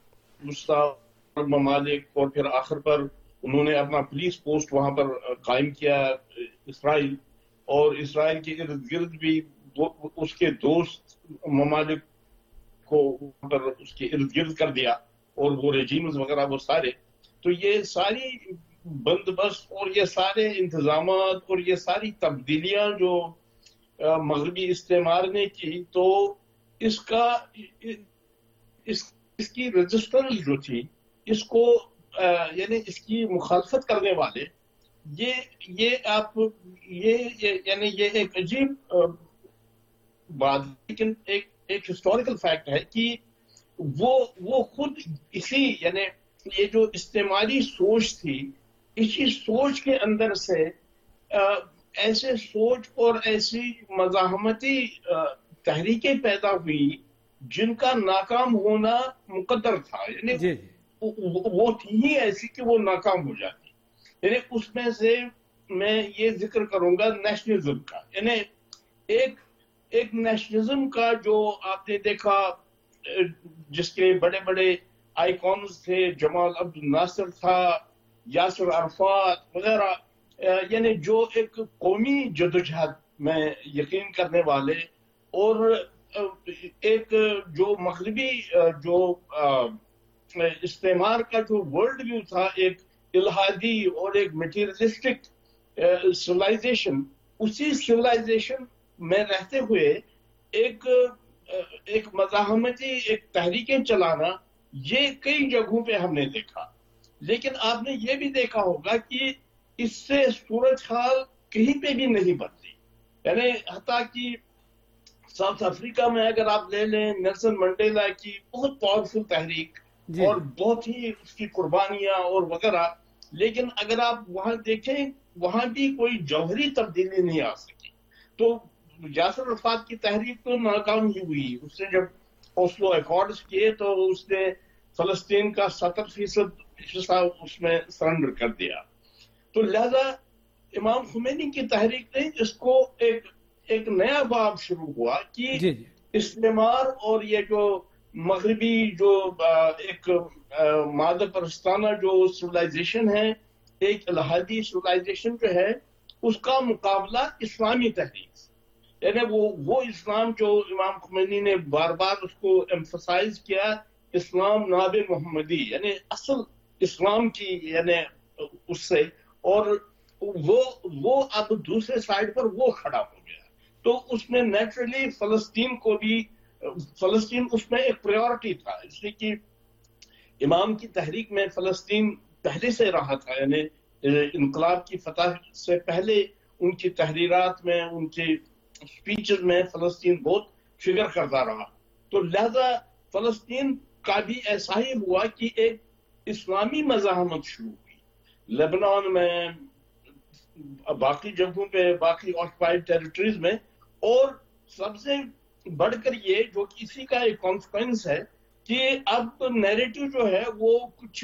[SPEAKER 7] وسطی ممالک اور پھر آخر پر انہوں نے اپنا پولیس پوسٹ وہاں پر قائم کیا اسرائیل، اور اسرائیل کے ارد گرد بھی اس کے دوست ممالک کو اس کے ارد گرد کر دیا، اور وہ ریجیمز وغیرہ وہ سارے. تو یہ ساری بندوبست اور یہ سارے انتظامات اور یہ ساری تبدیلیاں جو مغربی استعمار نے کی، تو اس کی رجسٹرز جو تھی، اس کو یعنی اس کی مخالفت کرنے والے، یہ ایک عجیب بات، لیکن ایک ہسٹوریکل فیکٹ ہے کہ وہ خود اسی یعنی یہ جو استعماری سوچ تھی، اسی سوچ کے اندر سے ایسے سوچ اور ایسی مزاحمتی تحریکیں پیدا ہوئی جن کا ناکام ہونا مقدر تھا. یعنی وہ تھی ہی ایسی کہ وہ ناکام ہو جاتی. یعنی اس میں سے میں یہ ذکر کروں گا نیشنلزم کا. یعنی ایک نیشنلزم کا جو آپ نے دیکھا، جس کے بڑے بڑے آئیکونز تھے، جمال عبد الناصر تھا، یاسر عرفات وغیرہ، یعنی جو ایک قومی جدوجہد میں یقین کرنے والے، اور ایک جو مغربی جو استعمار کا جو ورلڈ ویو تھا، ایک الہادی اور ایک میٹیریلسٹک سولائزیشن، اسی سولائزیشن میں رہتے ہوئے ایک مزاحمتی ایک تحریکیں چلانا، یہ کئی جگہوں پہ ہم نے دیکھا. لیکن آپ نے یہ بھی دیکھا ہوگا کہ اس سے صورتحال کہیں پہ بھی نہیں بدلی. یعنی حتیٰ کہ ساؤتھ افریقہ میں اگر آپ لے لیں، نیلسن منڈیلا کی بہت پاورفل تحریک اور بہت ہی اس کی قربانیاں اور وغیرہ، لیکن اگر آپ وہاں دیکھیں، وہاں بھی کوئی جوہری تبدیلی نہیں آ سکی. تو یاسر عرفات کی تحریک تو ناکام ہی ہوئی. اس نے جب اوسلو ایکارڈز کیے تو اس نے فلسطین کا 70% حصہ اس میں سرنڈر کر دیا. تو لہذا امام خمینی کی تحریک نے اس کو ایک نیا باب شروع ہوا کہ استعمار اور یہ جو مغربی جو ایک مادہ پرستانہ جو سولائزیشن ہے، ایک الہادی سولائزیشن جو ہے، اس کا مقابلہ اسلامی تحریک. یعنی وہ اسلام جو امام خمینی نے بار بار اس کو ایمفسائز کیا، اسلام ناب محمدی، یعنی اصل اسلام کی، یعنی اس سے، اور وہ اب دوسرے سائڈ پر وہ کھڑا ہو گیا. تو اس میں نیچرلی فلسطین اس میں ایک پریورٹی تھا، اس لیے کہ امام کی تحریک میں فلسطین پہلے سے رہا تھا. یعنی انقلاب کی فتح سے پہلے ان کی تحریرات میں، ان کی اسپیچز میں فلسطین بہت فگر کرتا رہا. تو لہذا فلسطین کا بھی ایسا ہی ہوا کہ ایک اسلامی مزاحمت شروع ہوئی لبنان میں، باقی جگہوں پہ، باقی آکوپائڈ ٹیریٹریز میں. اور سب سے بڑھ کر یہ جو اسی کا ایک کانسیکوینس ہے کہ اب نیریٹو جو ہے وہ کچھ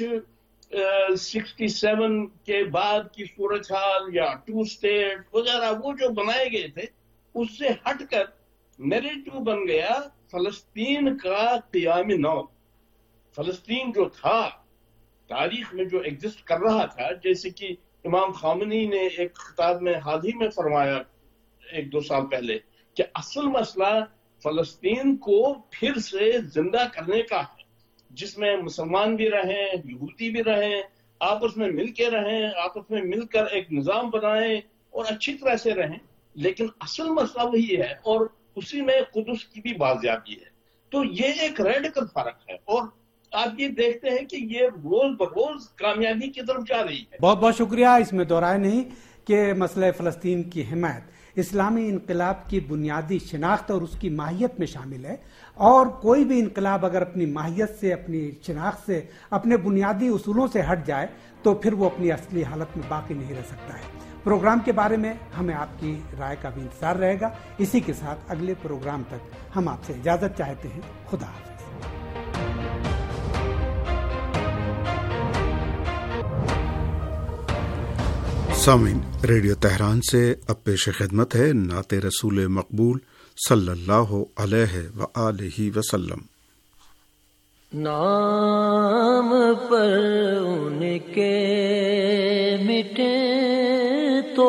[SPEAKER 7] 67 کے بعد کی صورتحال یا 2 اسٹیٹ وغیرہ وہ جو بنائے گئے تھے، اس سے ہٹ کر نیریٹو بن گیا فلسطین کا قیام نو. فلسطین جو تھا تاریخ میں جو ایگزسٹ کر رہا تھا، جیسے کہ امام خامنی نے ایک خطاب میں حال ہی میں فرمایا 1-2 سال پہلے کہ اصل مسئلہ فلسطین کو پھر سے زندہ کرنے کا ہے، جس میں مسلمان بھی رہیں، یہودی بھی رہیں، آپس میں مل کے رہیں، آپس میں مل کر ایک نظام بنائیں اور اچھی طرح سے رہیں. لیکن اصل مسئلہ وہی ہے، اور اسی میں قدس کی بھی بازیابی ہے. تو یہ ایک ریڈیکل فرق ہے، اور آپ یہ دیکھتے ہیں کہ یہ روز بروز کامیابی کی طرف جا رہی ہے.
[SPEAKER 5] بہت بہت شکریہ. اس میں دورائے نہیں کہ مسئلہ فلسطین کی حمایت اسلامی انقلاب کی بنیادی شناخت اور اس کی ماہیت میں شامل ہے، اور کوئی بھی انقلاب اگر اپنی ماہیت سے، اپنی شناخت سے، اپنے بنیادی اصولوں سے ہٹ جائے تو پھر وہ اپنی اصلی حالت میں باقی نہیں رہ سکتا ہے. پروگرام کے بارے میں ہمیں آپ کی رائے کا بھی انتظار رہے گا. اسی کے ساتھ اگلے پروگرام تک ہم آپ سے اجازت چاہتے ہیں. خدا حافظ.
[SPEAKER 4] سامعین، ریڈیو تہران سے اب پیش خدمت ہے نعت رسول مقبول صلی اللہ علیہ وآلہ وسلم.
[SPEAKER 8] نام پر ان کے مٹے تو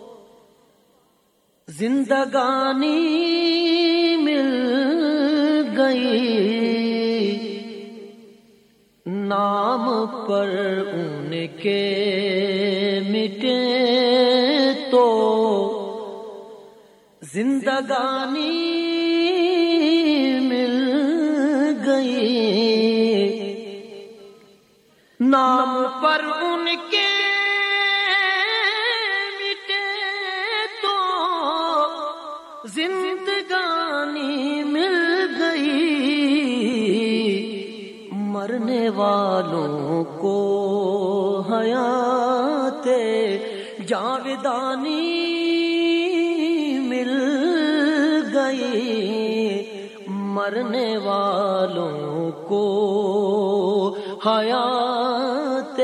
[SPEAKER 8] زندگانی مل گئی نام پر ان کے مٹے تو زندگانی مل گئی نام پر ان کے مٹے تو زندگانی مل گئی مرنے والوں کو حیات جاودانی مل گئی مرنے والوں کو حیات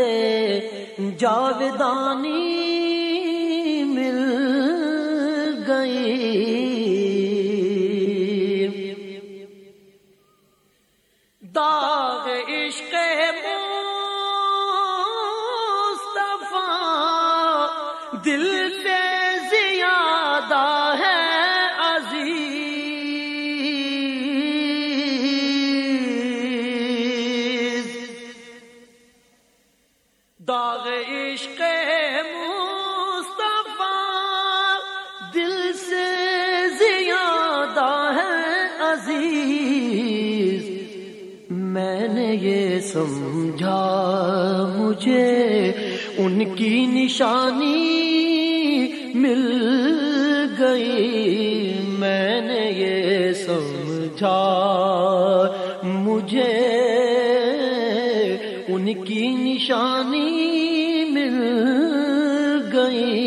[SPEAKER 8] جاودانی مل گئی داغ عشق مصطفیٰ دل سے زیادہ ہے عزیز داغ عشق مصطفیٰ دل سے زیادہ ہے عزیز میں نے یہ سمجھا مجھے ان کی نشانی مل گئی میں نے یہ سمجھا مجھے ان کی نشانی مل گئی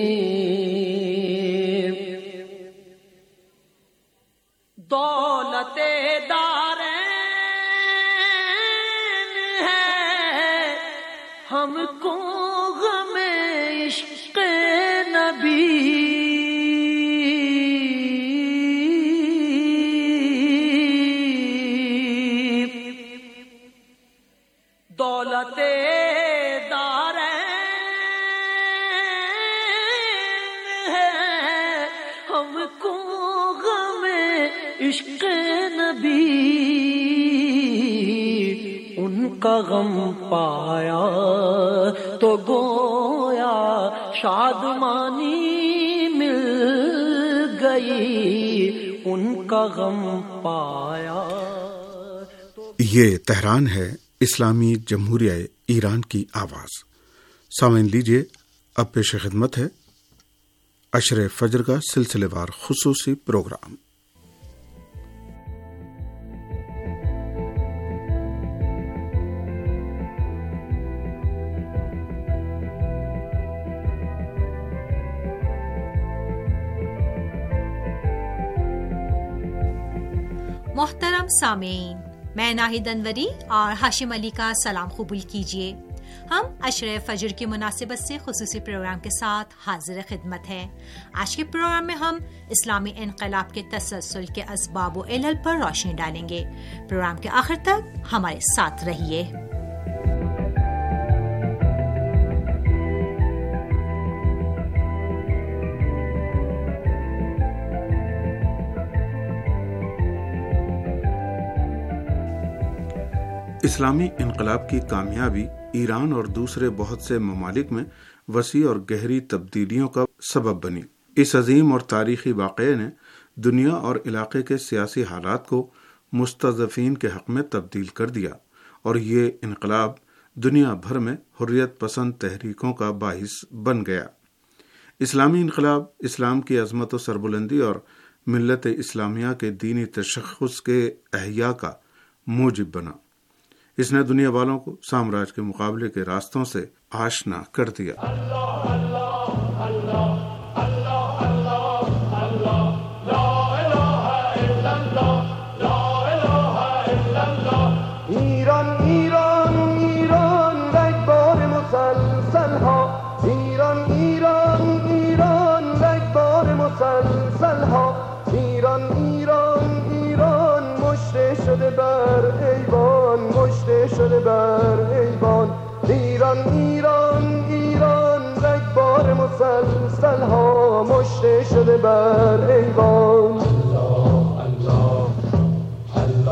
[SPEAKER 8] دولت ہم کو غم عشق نبی دولت دارین ہے ہم کو غم عشق نبی ان کا غم پایا تو گویا شادمانی مل گئی ان کا غم پایا
[SPEAKER 4] یہ تہران ہے اسلامی جمہوریہ ایران کی آواز. سامعین لیجیے اب پیش خدمت ہے عشر فجر کا سلسلے وار خصوصی پروگرام.
[SPEAKER 9] محترم سامعین، میں ناہید انوری اور ہاشم علی کا سلام قبول کیجیے. ہم عشر فجر کی مناسبت سے خصوصی پروگرام کے ساتھ حاضر خدمت ہیں. آج کے پروگرام میں ہم اسلامی انقلاب کے تسلسل کے اسباب و علل پر روشنی ڈالیں گے. پروگرام کے آخر تک ہمارے ساتھ رہیے.
[SPEAKER 4] اسلامی انقلاب کی کامیابی ایران اور دوسرے بہت سے ممالک میں وسیع اور گہری تبدیلیوں کا سبب بنی. اس عظیم اور تاریخی واقعے نے دنیا اور علاقے کے سیاسی حالات کو مستضعفین کے حق میں تبدیل کر دیا اور یہ انقلاب دنیا بھر میں حریت پسند تحریکوں کا باعث بن گیا. اسلامی انقلاب اسلام کی عظمت و سربلندی اور ملت اسلامیہ کے دینی تشخص کے احیاء کا موجب بنا. اس نے دنیا والوں کو سامراج کے مقابلے کے راستوں سے آشنا کر دیا.
[SPEAKER 2] ایران ایران ایران رگبار مسلسل ها ایران ایران ایران رگبار مسلسل ها ایران ایران ایران مشته شده بر ایوان مشته شده بر ایوان ایران ایران ایران رگبار مسلسل ها مشته شده بر ایوان الله الله الله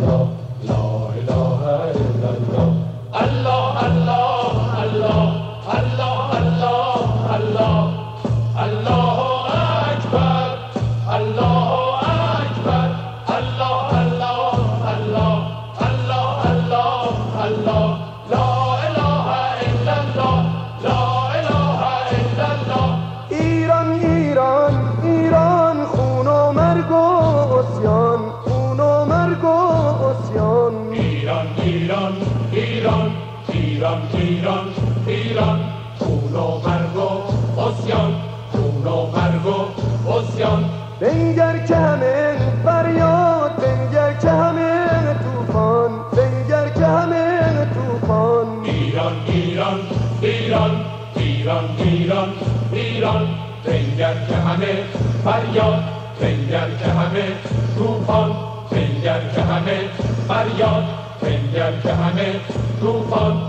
[SPEAKER 2] بنگر که همه فریاد، بنگر که همه طوفان، بنگر که همه طوفان.
[SPEAKER 10] ایران ایران ایران ایران ایران ایران، بنگر که همه فریاد، بنگر که همه طوفان، بنگر که همه فریاد، بنگر که همه طوفان.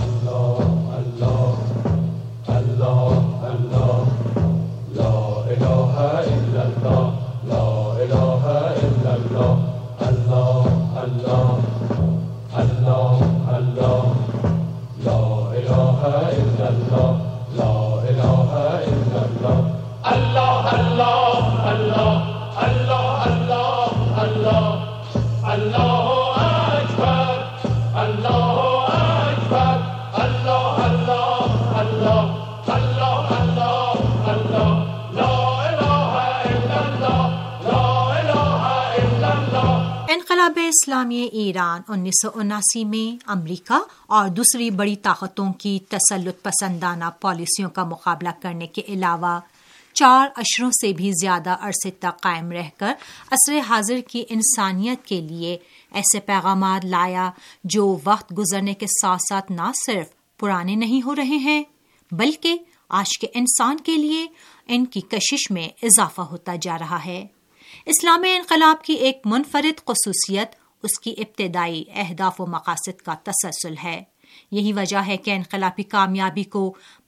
[SPEAKER 10] الله الله الله الله، لا اله الا الله، لا اله الا الله، الله الله الله الله، لا اله الا الله، لا اله الا الله، الله الله الله الله الله الله، الله اکبر، الله اکبر، الله الله الله الله الله الله، لا اله الا الله، لا اله الا الله.
[SPEAKER 9] انقلاب اسلامی ایران 1979 میں امریکہ اور دوسری بڑی طاقتوں کی تسلط پسندانہ پالیسیوں کا مقابلہ کرنے کے علاوہ 4 عشروں سے بھی زیادہ عرصے تک قائم رہ کر عصر حاضر کی انسانیت کے لیے ایسے پیغامات لایا جو وقت گزرنے کے ساتھ ساتھ نہ صرف پرانے نہیں ہو رہے ہیں بلکہ آج کے انسان کے لیے ان کی کشش میں اضافہ ہوتا جا رہا ہے۔ اسلامی انقلاب کی ایک منفرد خصوصیت اس کی ابتدائی اہداف و مقاصد کا تسلسل ہے۔ یہی وجہ ہے کہ انقلابی کامیابی کو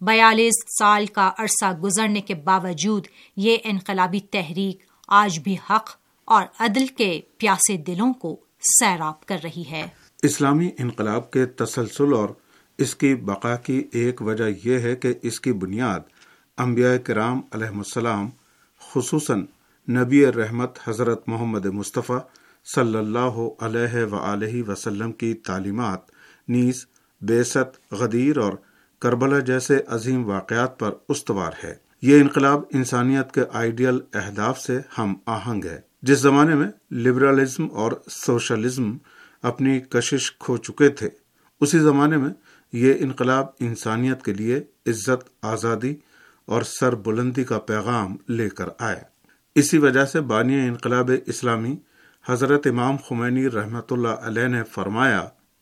[SPEAKER 9] 42 سال کا عرصہ گزرنے کے باوجود یہ انقلابی تحریک آج بھی حق اور عدل کے پیاسے دلوں کو سیراب کر رہی ہے۔
[SPEAKER 4] اسلامی انقلاب کے تسلسل اور اس کی بقا کی ایک وجہ یہ ہے کہ اس کی بنیاد انبیاء کرام علیہ السلام خصوصاً نبی رحمت حضرت محمد مصطفیٰ صلی اللہ علیہ وآلہ وسلم کی تعلیمات نیز بعثت، غدیر اور کربلا جیسے عظیم واقعات پر استوار ہے۔ یہ انقلاب انسانیت کے آئیڈیل اہداف سے ہم آہنگ ہے۔ جس زمانے میں لبرلزم اور سوشلزم اپنی کشش کھو چکے تھے، اسی زمانے میں یہ انقلاب انسانیت کے لیے عزت، آزادی اور سر بلندی کا پیغام لے کر آیا۔ اسی وجہ سے بانی انقلاب اسلامی حضرت امام خمینی رحمۃ اللہ علیہ نے فرمایا،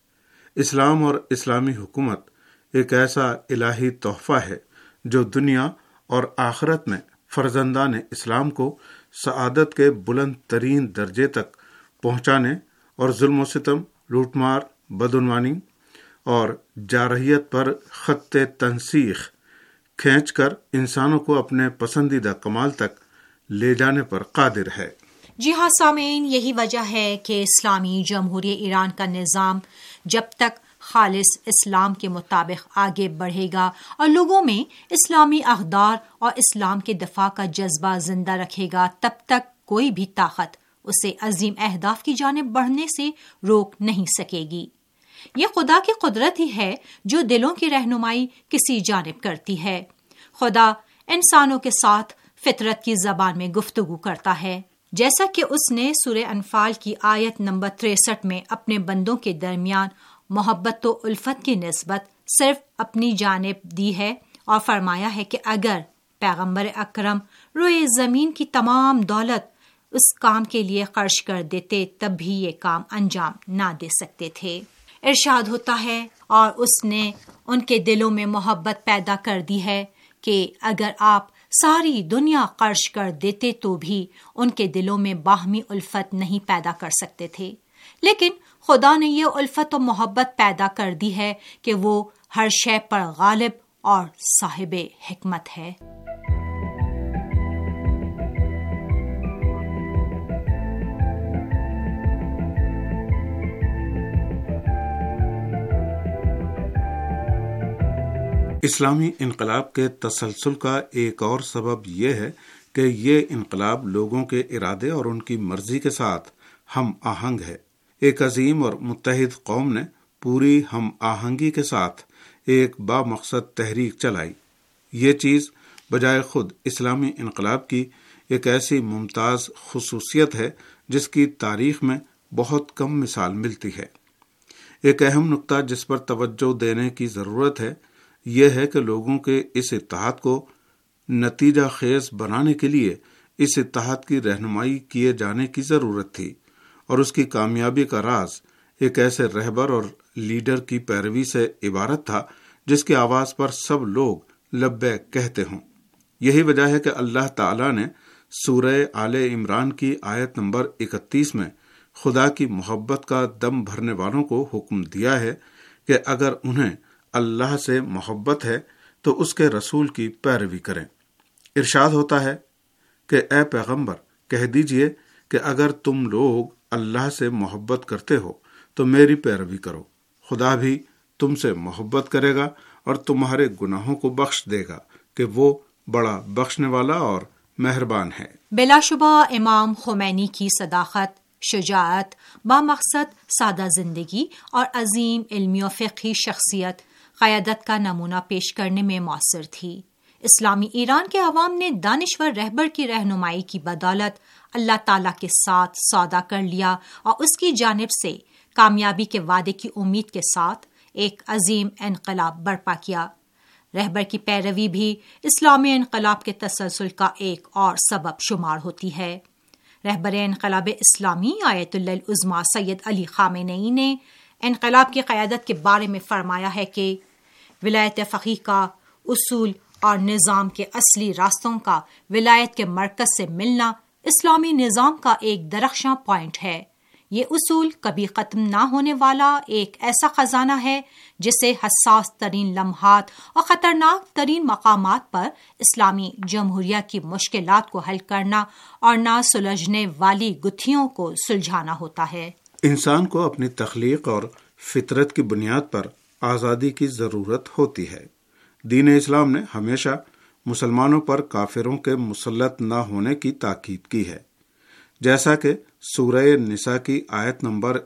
[SPEAKER 4] اسلام اور اسلامی حکومت ایک ایسا الہی تحفہ ہے جو دنیا اور آخرت میں فرزندان اسلام کو سعادت کے بلند ترین درجے تک پہنچانے اور ظلم و ستم، لوٹ مار، بدعنوانی اور جارحیت پر خط تنسیخ کھینچ کر انسانوں کو اپنے پسندیدہ کمال تک لے جانے پر قادر ہے۔
[SPEAKER 9] جی ہاں سامعین، یہی وجہ ہے کہ اسلامی جمہوریہ ایران کا نظام جب تک خالص اسلام کے مطابق آگے بڑھے گا اور لوگوں میں اسلامی اقدار اور اسلام کے دفاع کا جذبہ زندہ رکھے گا، تب تک کوئی بھی طاقت اسے عظیم اہداف کی جانب بڑھنے سے روک نہیں سکے گی۔ یہ خدا کی قدرت ہی ہے جو دلوں کی رہنمائی کسی جانب کرتی ہے۔ خدا انسانوں کے ساتھ فطرت کی زبان میں گفتگو کرتا ہے، جیسا کہ اس نے سورہ انفال کی آیت نمبر 63 میں اپنے بندوں کے درمیان محبت و الفت کی نسبت صرف اپنی جانب دی ہے اور فرمایا ہے کہ اگر پیغمبر اکرم روئے زمین کی تمام دولت اس کام کے لیے خرچ کر دیتے تب بھی یہ کام انجام نہ دے سکتے تھے۔ ارشاد ہوتا ہے اور اس نے ان کے دلوں میں محبت پیدا کر دی ہے کہ اگر آپ ساری دنیا خرچ کر دیتے تو بھی ان کے دلوں میں باہمی الفت نہیں پیدا کر سکتے تھے، لیکن خدا نے یہ الفت و محبت پیدا کر دی ہے کہ وہ ہر شے پر غالب اور صاحب حکمت ہے۔
[SPEAKER 4] اسلامی انقلاب کے تسلسل کا ایک اور سبب یہ ہے کہ یہ انقلاب لوگوں کے ارادے اور ان کی مرضی کے ساتھ ہم آہنگ ہے۔ ایک عظیم اور متحد قوم نے پوری ہم آہنگی کے ساتھ ایک با مقصد تحریک چلائی۔ یہ چیز بجائے خود اسلامی انقلاب کی ایک ایسی ممتاز خصوصیت ہے جس کی تاریخ میں بہت کم مثال ملتی ہے۔ ایک اہم نقطہ جس پر توجہ دینے کی ضرورت ہے یہ ہے کہ لوگوں کے اس اتحاد کو نتیجہ خیز بنانے کے لیے اس اتحاد کی رہنمائی کیے جانے کی ضرورت تھی، اور اس کی کامیابی کا راز ایک ایسے رہبر اور لیڈر کی پیروی سے عبارت تھا جس کی آواز پر سب لوگ لبیک کہتے ہوں۔ یہی وجہ ہے کہ اللہ تعالی نے سورہ آل عمران کی آیت نمبر 31 میں خدا کی محبت کا دم بھرنے والوں کو حکم دیا ہے کہ اگر انہیں اللہ سے محبت ہے تو اس کے رسول کی پیروی کریں۔ ارشاد ہوتا ہے کہ اے پیغمبر کہہ دیجئے کہ اگر تم لوگ اللہ سے محبت کرتے ہو تو میری پیروی کرو، خدا بھی تم سے محبت کرے گا اور تمہارے گناہوں کو بخش دے گا کہ وہ بڑا بخشنے والا اور مہربان ہے۔
[SPEAKER 9] بلا شبہ امام خمینی کی صداقت، شجاعت، بامقصد سادہ زندگی اور عظیم علمی و فقہی شخصیت قیادت کا نمونہ پیش کرنے میں مؤثر تھی۔ اسلامی ایران کے عوام نے دانشور رہبر کی رہنمائی کی بدولت اللہ تعالیٰ کے ساتھ سودا کر لیا اور اس کی جانب سے کامیابی کے وعدے کی امید کے ساتھ ایک عظیم انقلاب برپا کیا۔ رہبر کی پیروی بھی اسلامی انقلاب کے تسلسل کا ایک اور سبب شمار ہوتی ہے۔ رہبر انقلاب اسلامی آیت اللہ العظمیٰ سید علی خامنئی نے انقلاب کی قیادت کے بارے میں فرمایا ہے کہ ولایت فقیہ کا اصول اور نظام کے اصلی راستوں کا ولایت کے مرکز سے ملنا اسلامی نظام کا ایک درخشاں پوائنٹ ہے۔ یہ اصول کبھی ختم نہ ہونے والا ایک ایسا خزانہ ہے جسے حساس ترین لمحات اور خطرناک ترین مقامات پر اسلامی جمہوریہ کی مشکلات کو حل کرنا اور نہ سلجھنے والی گتھیوں کو سلجھانا ہوتا ہے۔
[SPEAKER 4] انسان کو اپنی تخلیق اور فطرت کی بنیاد پر آزادی کی ضرورت ہوتی ہے۔ دین اسلام نے ہمیشہ مسلمانوں پر کافروں کے مسلط نہ ہونے کی تاکید کی ہے، جیسا کہ سورہ نساء کی آیت نمبر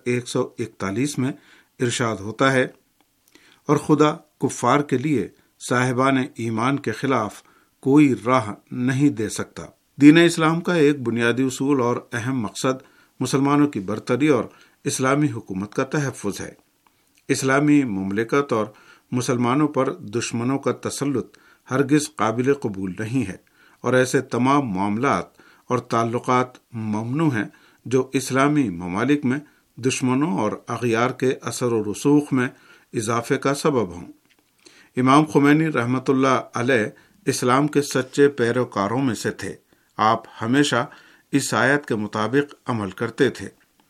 [SPEAKER 4] 141 میں ارشاد ہوتا ہے، اور خدا کفار کے لیے صاحبان ایمان کے خلاف کوئی راہ نہیں دے سکتا۔ دین اسلام کا ایک بنیادی اصول اور اہم مقصد مسلمانوں کی برتری اور اسلامی حکومت کا تحفظ ہے۔ اسلامی مملکت اور مسلمانوں پر دشمنوں کا تسلط ہرگز قابل قبول نہیں ہے، اور ایسے تمام معاملات اور تعلقات ممنوع ہیں جو اسلامی ممالک میں دشمنوں اور اغیار کے اثر و رسوخ میں اضافے کا سبب ہوں۔ امام خمینی رحمۃ اللہ علیہ اسلام کے سچے پیروکاروں میں سے تھے۔ آپ ہمیشہ اس آیت کے مطابق عمل کرتے تھے۔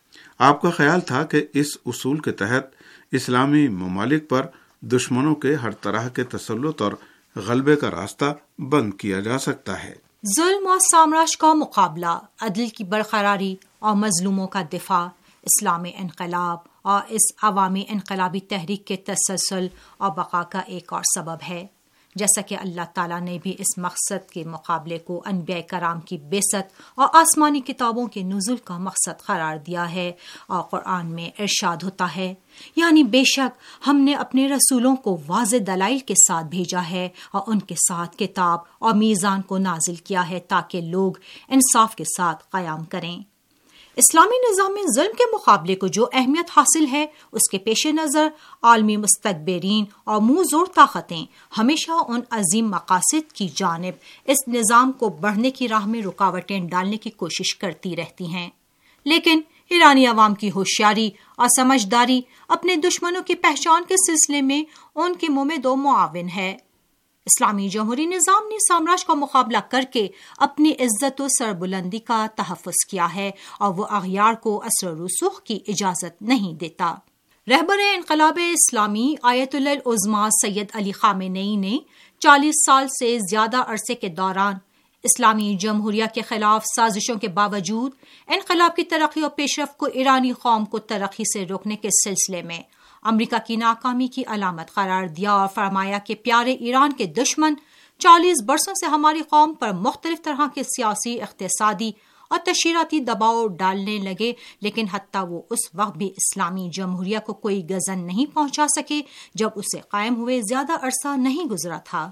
[SPEAKER 4] آپ کا خیال تھا کہ اس اصول کے تحت اسلامی ممالک پر دشمنوں کے ہر طرح کے تسلط اور غلبے کا راستہ بند کیا جا سکتا ہے۔
[SPEAKER 9] ظلم اور سامراج کا مقابلہ، عدل کی برقراری اور مظلوموں کا دفاع اسلامی انقلاب اور اس عوامی انقلابی تحریک کے تسلسل اور بقا کا ایک اور سبب ہے۔ جیسا کہ اللہ تعالیٰ نے بھی اس مقصد کے مقابلے کو انبیاء کرام کی بعثت اور آسمانی کتابوں کے نزول کا مقصد قرار دیا ہے، اور قرآن میں ارشاد ہوتا ہے، یعنی بے شک ہم نے اپنے رسولوں کو واضح دلائل کے ساتھ بھیجا ہے اور ان کے ساتھ کتاب اور میزان کو نازل کیا ہے تاکہ لوگ انصاف کے ساتھ قیام کریں۔ اسلامی نظام میں ظلم کے مقابلے کو جو اہمیت حاصل ہے، اس کے پیش نظر عالمی مستکبرین اور منہ زور طاقتیں ہمیشہ ان عظیم مقاصد کی جانب اس نظام کو بڑھنے کی راہ میں رکاوٹیں ڈالنے کی کوشش کرتی رہتی ہیں، لیکن ایرانی عوام کی ہوشیاری اور سمجھداری اپنے دشمنوں کی پہچان کے سلسلے میں ان کے منہ میں دو معاون ہے۔ اسلامی جمہوری نظام نے سامراج کا مقابلہ کر کے اپنی عزت و سربلندی کا تحفظ کیا ہے، اور وہ اغیار کو اثر و رسوخ کی اجازت نہیں دیتا۔ رہبر انقلاب اسلامی آیت اللہ العظمیٰ سید علی خامنئی نے 40 سال سے زیادہ عرصے کے دوران اسلامی جمہوریہ کے خلاف سازشوں کے باوجود انقلاب کی ترقی اور پیش رفت کو ایرانی قوم کو ترقی سے روکنے کے سلسلے میں امریکہ کی ناکامی کی علامت قرار دیا اور فرمایا کہ پیارے ایران کے دشمن 40 برسوں سے ہماری قوم پر مختلف طرح کے سیاسی، اقتصادی اور تشہیراتی دباؤ ڈالنے لگے، لیکن حتیٰ وہ اس وقت بھی اسلامی جمہوریہ کو کوئی گزن نہیں پہنچا سکے جب اسے قائم ہوئے زیادہ عرصہ نہیں گزرا تھا۔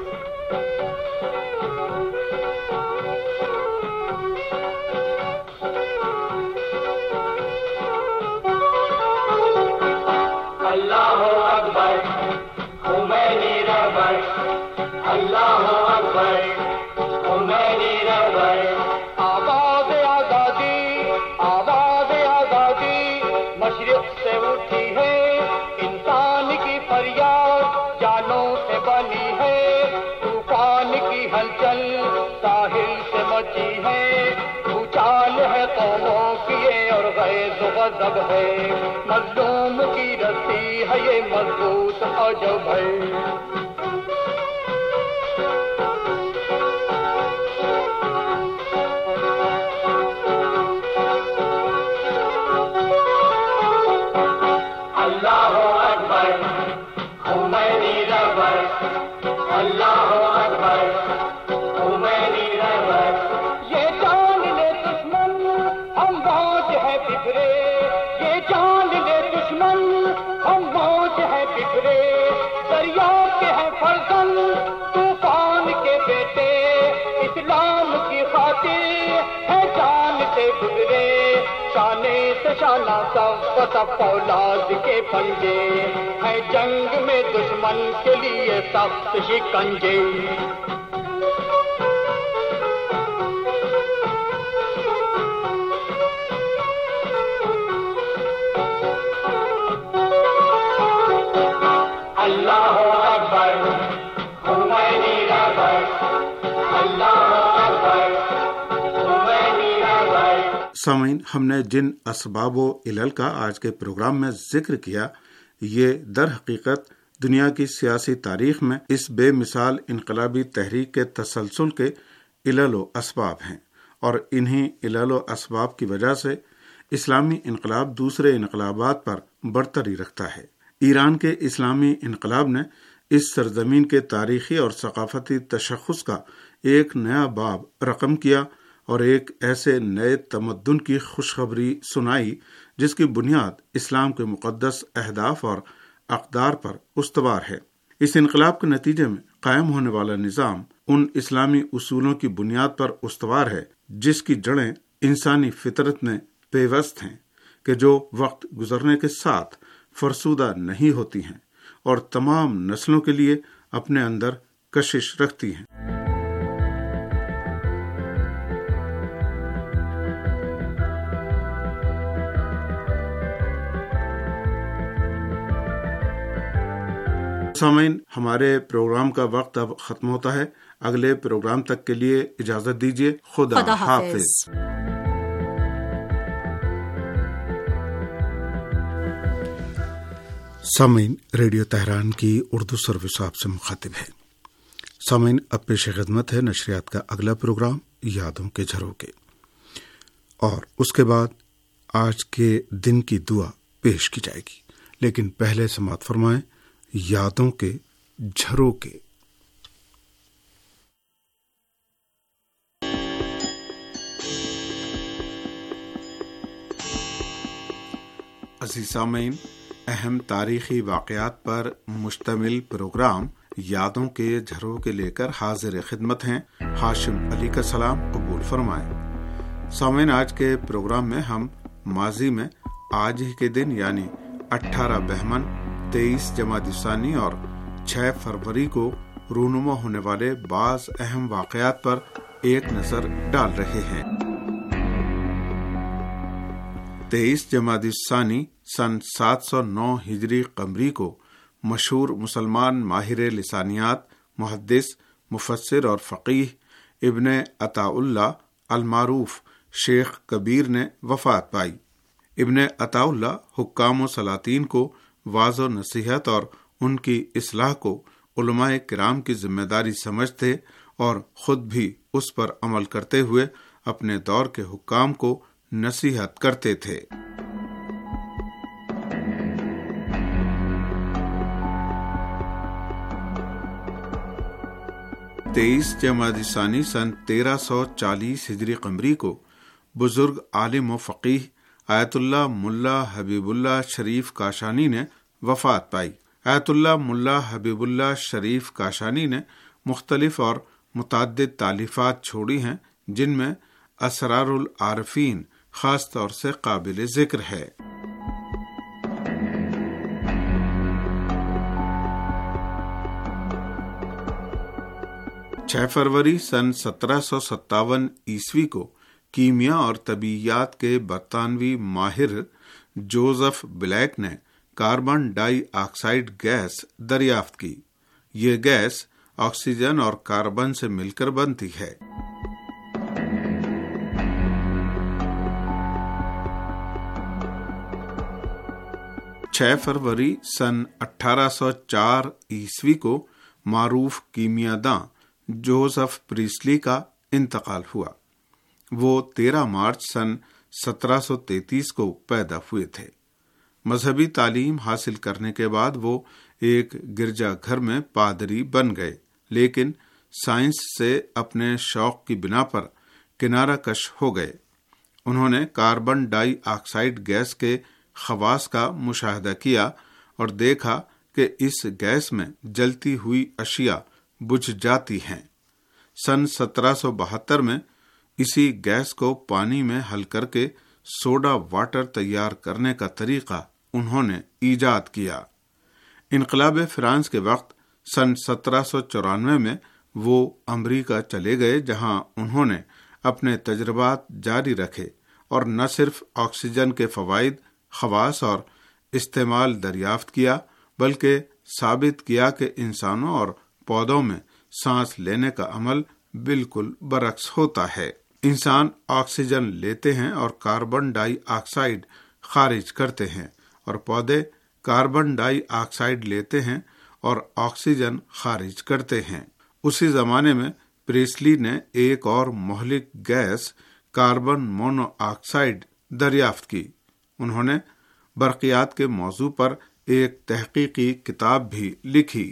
[SPEAKER 11] مظلوم کی رسی ہے یہ مضبوط عجب ہے۔ سب اولاد کے پنجے ہے جنگ میں دشمن کے لیے سخت شکنجے۔ اللہ اکبر خمینی رہبر، اللہ اکبر خمینی رہبر۔
[SPEAKER 4] سامعین، ہم نے جن اسباب و علل کا آج کے پروگرام میں ذکر کیا، یہ در حقیقت دنیا کی سیاسی تاریخ میں اس بے مثال انقلابی تحریک کے تسلسل کے علل و اسباب ہیں، اور انہی علل و اسباب کی وجہ سے اسلامی انقلاب دوسرے انقلابات پر برتری رکھتا ہے۔ ایران کے اسلامی انقلاب نے اس سرزمین کے تاریخی اور ثقافتی تشخص کا ایک نیا باب رقم کیا اور ایک ایسے نئے تمدن کی خوشخبری سنائی جس کی بنیاد اسلام کے مقدس اہداف اور اقدار پر استوار ہے۔ اس انقلاب کے نتیجے میں قائم ہونے والا نظام ان اسلامی اصولوں کی بنیاد پر استوار ہے جس کی جڑیں انسانی فطرت میں پیوست ہیں، کہ جو وقت گزرنے کے ساتھ فرسودہ نہیں ہوتی ہیں اور تمام نسلوں کے لیے اپنے اندر کشش رکھتی ہیں۔ سامعین، ہمارے پروگرام کا وقت اب ختم ہوتا ہے۔ اگلے پروگرام تک کے لیے اجازت دیجیے۔ خدا حافظ۔ سامعین، ریڈیو تہران کی اردو سروس آپ سے مخاطب ہے۔ سامعین، اب پیش خدمت ہے نشریات کا اگلا پروگرام یادوں کے جھروکے، اور اس کے بعد آج کے دن کی دعا پیش کی جائے گی، لیکن پہلے سماعت فرمائیں یادوں کے جھروکے۔ عزیز سامعین، اہم تاریخی واقعات پر مشتمل پروگرام یادوں کے جھروکے لے کر حاضر خدمت ہیں۔ ہاشم علی کا سلام قبول فرمائیں۔ سامعین، آج کے پروگرام میں ہم ماضی میں آج ہی کے دن یعنی 18 بہمن 23 جمادی ثانی اور 6 فروری کو رونما ہونے والے بعض اہم واقعات پر ایک نظر ڈال رہے ہیں۔ 23 جمادی ثانی سن 709 ہجری قمری کو مشہور مسلمان ماہر لسانیات، محدث، مفسر اور فقیہ ابن عطاء اللہ المعروف شیخ کبیر نے وفات پائی۔ ابن عطاء اللہ حکام و سلاطین کو واعظ و نصیحت اور ان کی اصلاح کو علماء کرام کی ذمہ داری سمجھتے اور خود بھی اس پر عمل کرتے ہوئے اپنے دور کے حکام کو نصیحت کرتے تھے۔ 23 جمادی ثانی سن 1340 ہجری قمری کو بزرگ عالم و فقیہ آیت اللہ ملا حبیب اللہ شریف کاشانی نے وفات پائی۔ آیت اللہ ملا حبیب اللہ شریف کاشانی نے مختلف اور متعدد تالیفات چھوڑی ہیں، جن میں اسرار العارفین خاص طور سے قابل ذکر ہے۔ فروری سن 1757 عیسوی کو کیمیا اور طبیعیات کے برطانوی ماہر جوزف بلیک نے کاربن ڈائی آکسائڈ گیس دریافت کی۔ یہ گیس آکسیجن اور کاربن سے مل کر بنتی ہے۔ فروری سن 1804 عیسوی کو معروف کیمیاداں جوزف پریسلی کا انتقال ہوا۔ وہ 13 مارچ سن 1733 کو پیدا ہوئے تھے۔ مذہبی تعلیم حاصل کرنے کے بعد وہ ایک گرجا گھر میں پادری بن گئے، لیکن سائنس سے اپنے شوق کی بنا پر کنارہ کش ہو گئے۔ انہوں نے کاربن ڈائی آکسائڈ گیس کے خواص کا مشاہدہ کیا اور دیکھا کہ اس گیس میں جلتی ہوئی اشیاء بجھ جاتی ہیں۔ سن 1772 میں اسی گیس کو پانی میں حل کر کے سوڈا واٹر تیار کرنے کا طریقہ انہوں نے ایجاد کیا۔ انقلاب فرانس کے وقت سن 1794 میں وہ امریکہ چلے گئے، جہاں انہوں نے اپنے تجربات جاری رکھے اور نہ صرف آکسیجن کے فوائد، خواص اور استعمال دریافت کیا، بلکہ ثابت کیا کہ انسانوں اور پودوں میں سانس لینے کا عمل بالکل برعکس ہوتا ہے۔ انسان آکسیجن لیتے ہیں اور کاربن ڈائی آکسائڈ خارج کرتے ہیں، اور پودے کاربن ڈائی آکسائڈ لیتے ہیں اور آکسیجن خارج کرتے ہیں۔ اسی زمانے میں پریسلی نے ایک اور مہلک گیس کاربن مونو آکسائڈ دریافت کی۔ انہوں نے برقیات کے موضوع پر ایک تحقیقی کتاب بھی لکھی۔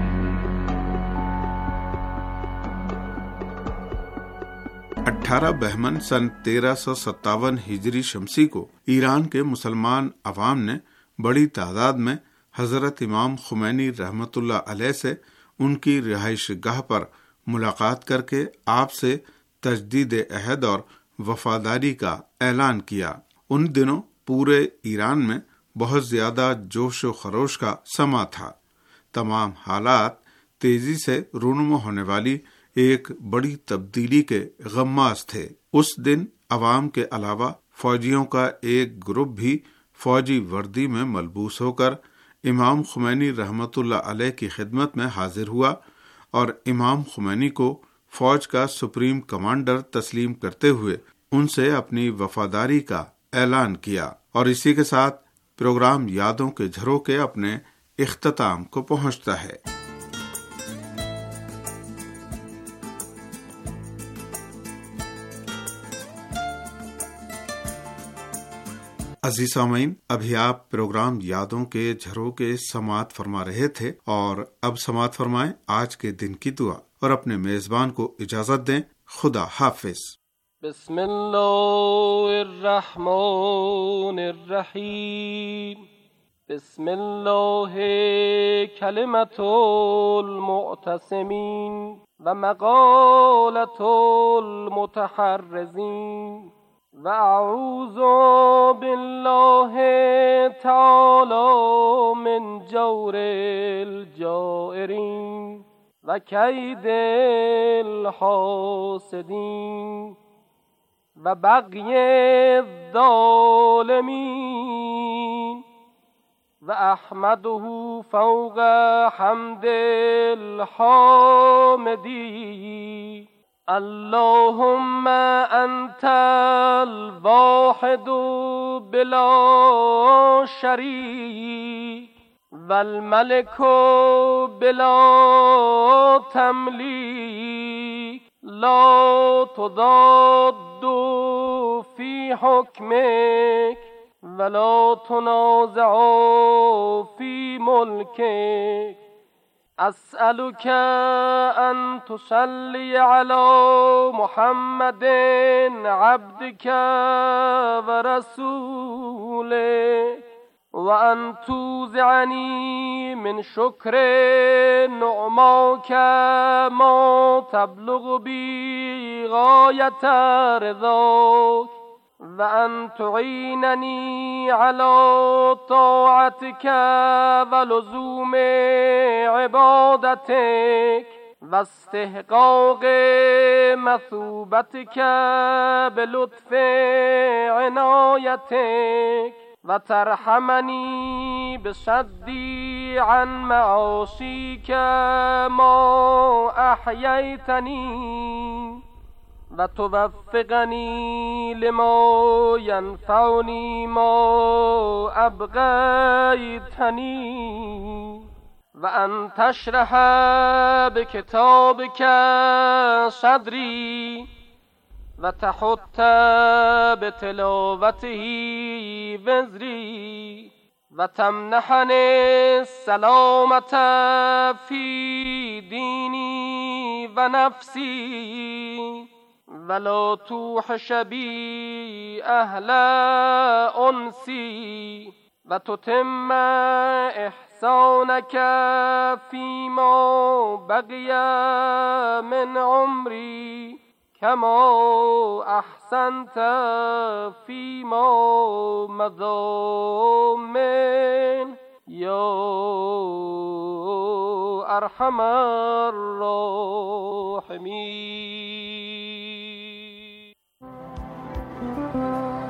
[SPEAKER 4] 18 بہمن سن 1357 ہجری شمسی کو ایران کے مسلمان عوام نے بڑی تعداد میں حضرت امام خمینی رحمۃ اللہ علیہ سے ان کی رہائش گاہ پر ملاقات کر کے آپ سے تجدید عہد اور وفاداری کا اعلان کیا۔ ان دنوں پورے ایران میں بہت زیادہ جوش و خروش کا سما تھا۔ تمام حالات تیزی سے رونما ہونے والی ایک بڑی تبدیلی کے غماز تھے۔ اس دن عوام کے علاوہ فوجیوں کا ایک گروپ بھی فوجی وردی میں ملبوس ہو کر امام خمینی رحمۃ اللہ علیہ کی خدمت میں حاضر ہوا اور امام خمینی کو فوج کا سپریم کمانڈر تسلیم کرتے ہوئے ان سے اپنی وفاداری کا اعلان کیا، اور اسی کے ساتھ پروگرام یادوں کے جھروکے اپنے اختتام کو پہنچتا ہے۔ عزیز سامعین، ابھی آپ پروگرام یادوں کے جھروکے سماعت فرما رہے تھے، اور اب سماعت فرمائیں آج کے دن کی دعا اور اپنے میزبان کو اجازت دیں۔ خدا حافظ۔
[SPEAKER 12] بسم اللہ الرحمن الرحیم۔ بسم اللہ کلمۃ المعتصمین و مقالۃ المتحرزین، وَأَعُوذُ بِاللَّهِ تَعَالَى مِنْ جَوْرِ الْجَائِرِينَ وَكَيْدِ الْحَاسِدِينَ وَبَغْيِ الظَّالِمِينَ، وَأَحْمَدُهُ فَوْقَ حَمْدِ الْحَامِدِينَ۔ اللهم أنت الواحد بلا شريك، والملك بلا تمليك، لا تضاد في حكمك ولا تنازع في ملكك أسألك أن تصلي على محمد عبدك ورسولك وأن توزعني من شكر نعماك ما تبلغ بي غاية رضاك وأن تعينني على طاعتك ولزوم عبادتك واستحقاق مثوبتك بلطف عنایتك وترحمني بصدي عن معاصيك ما أحييتني وتوفقني لما ينفعني ما أبغيتني وأن تشرح بكتابك صدري وتحط بتلاوته وزري وتمنحني السلامة في ديني ونفسي ولا توحش بي أهل أنسي وتتم إحسانك فيما بقي من عمري كما أحسنت فيما مضى من يا أرحم الراحمين.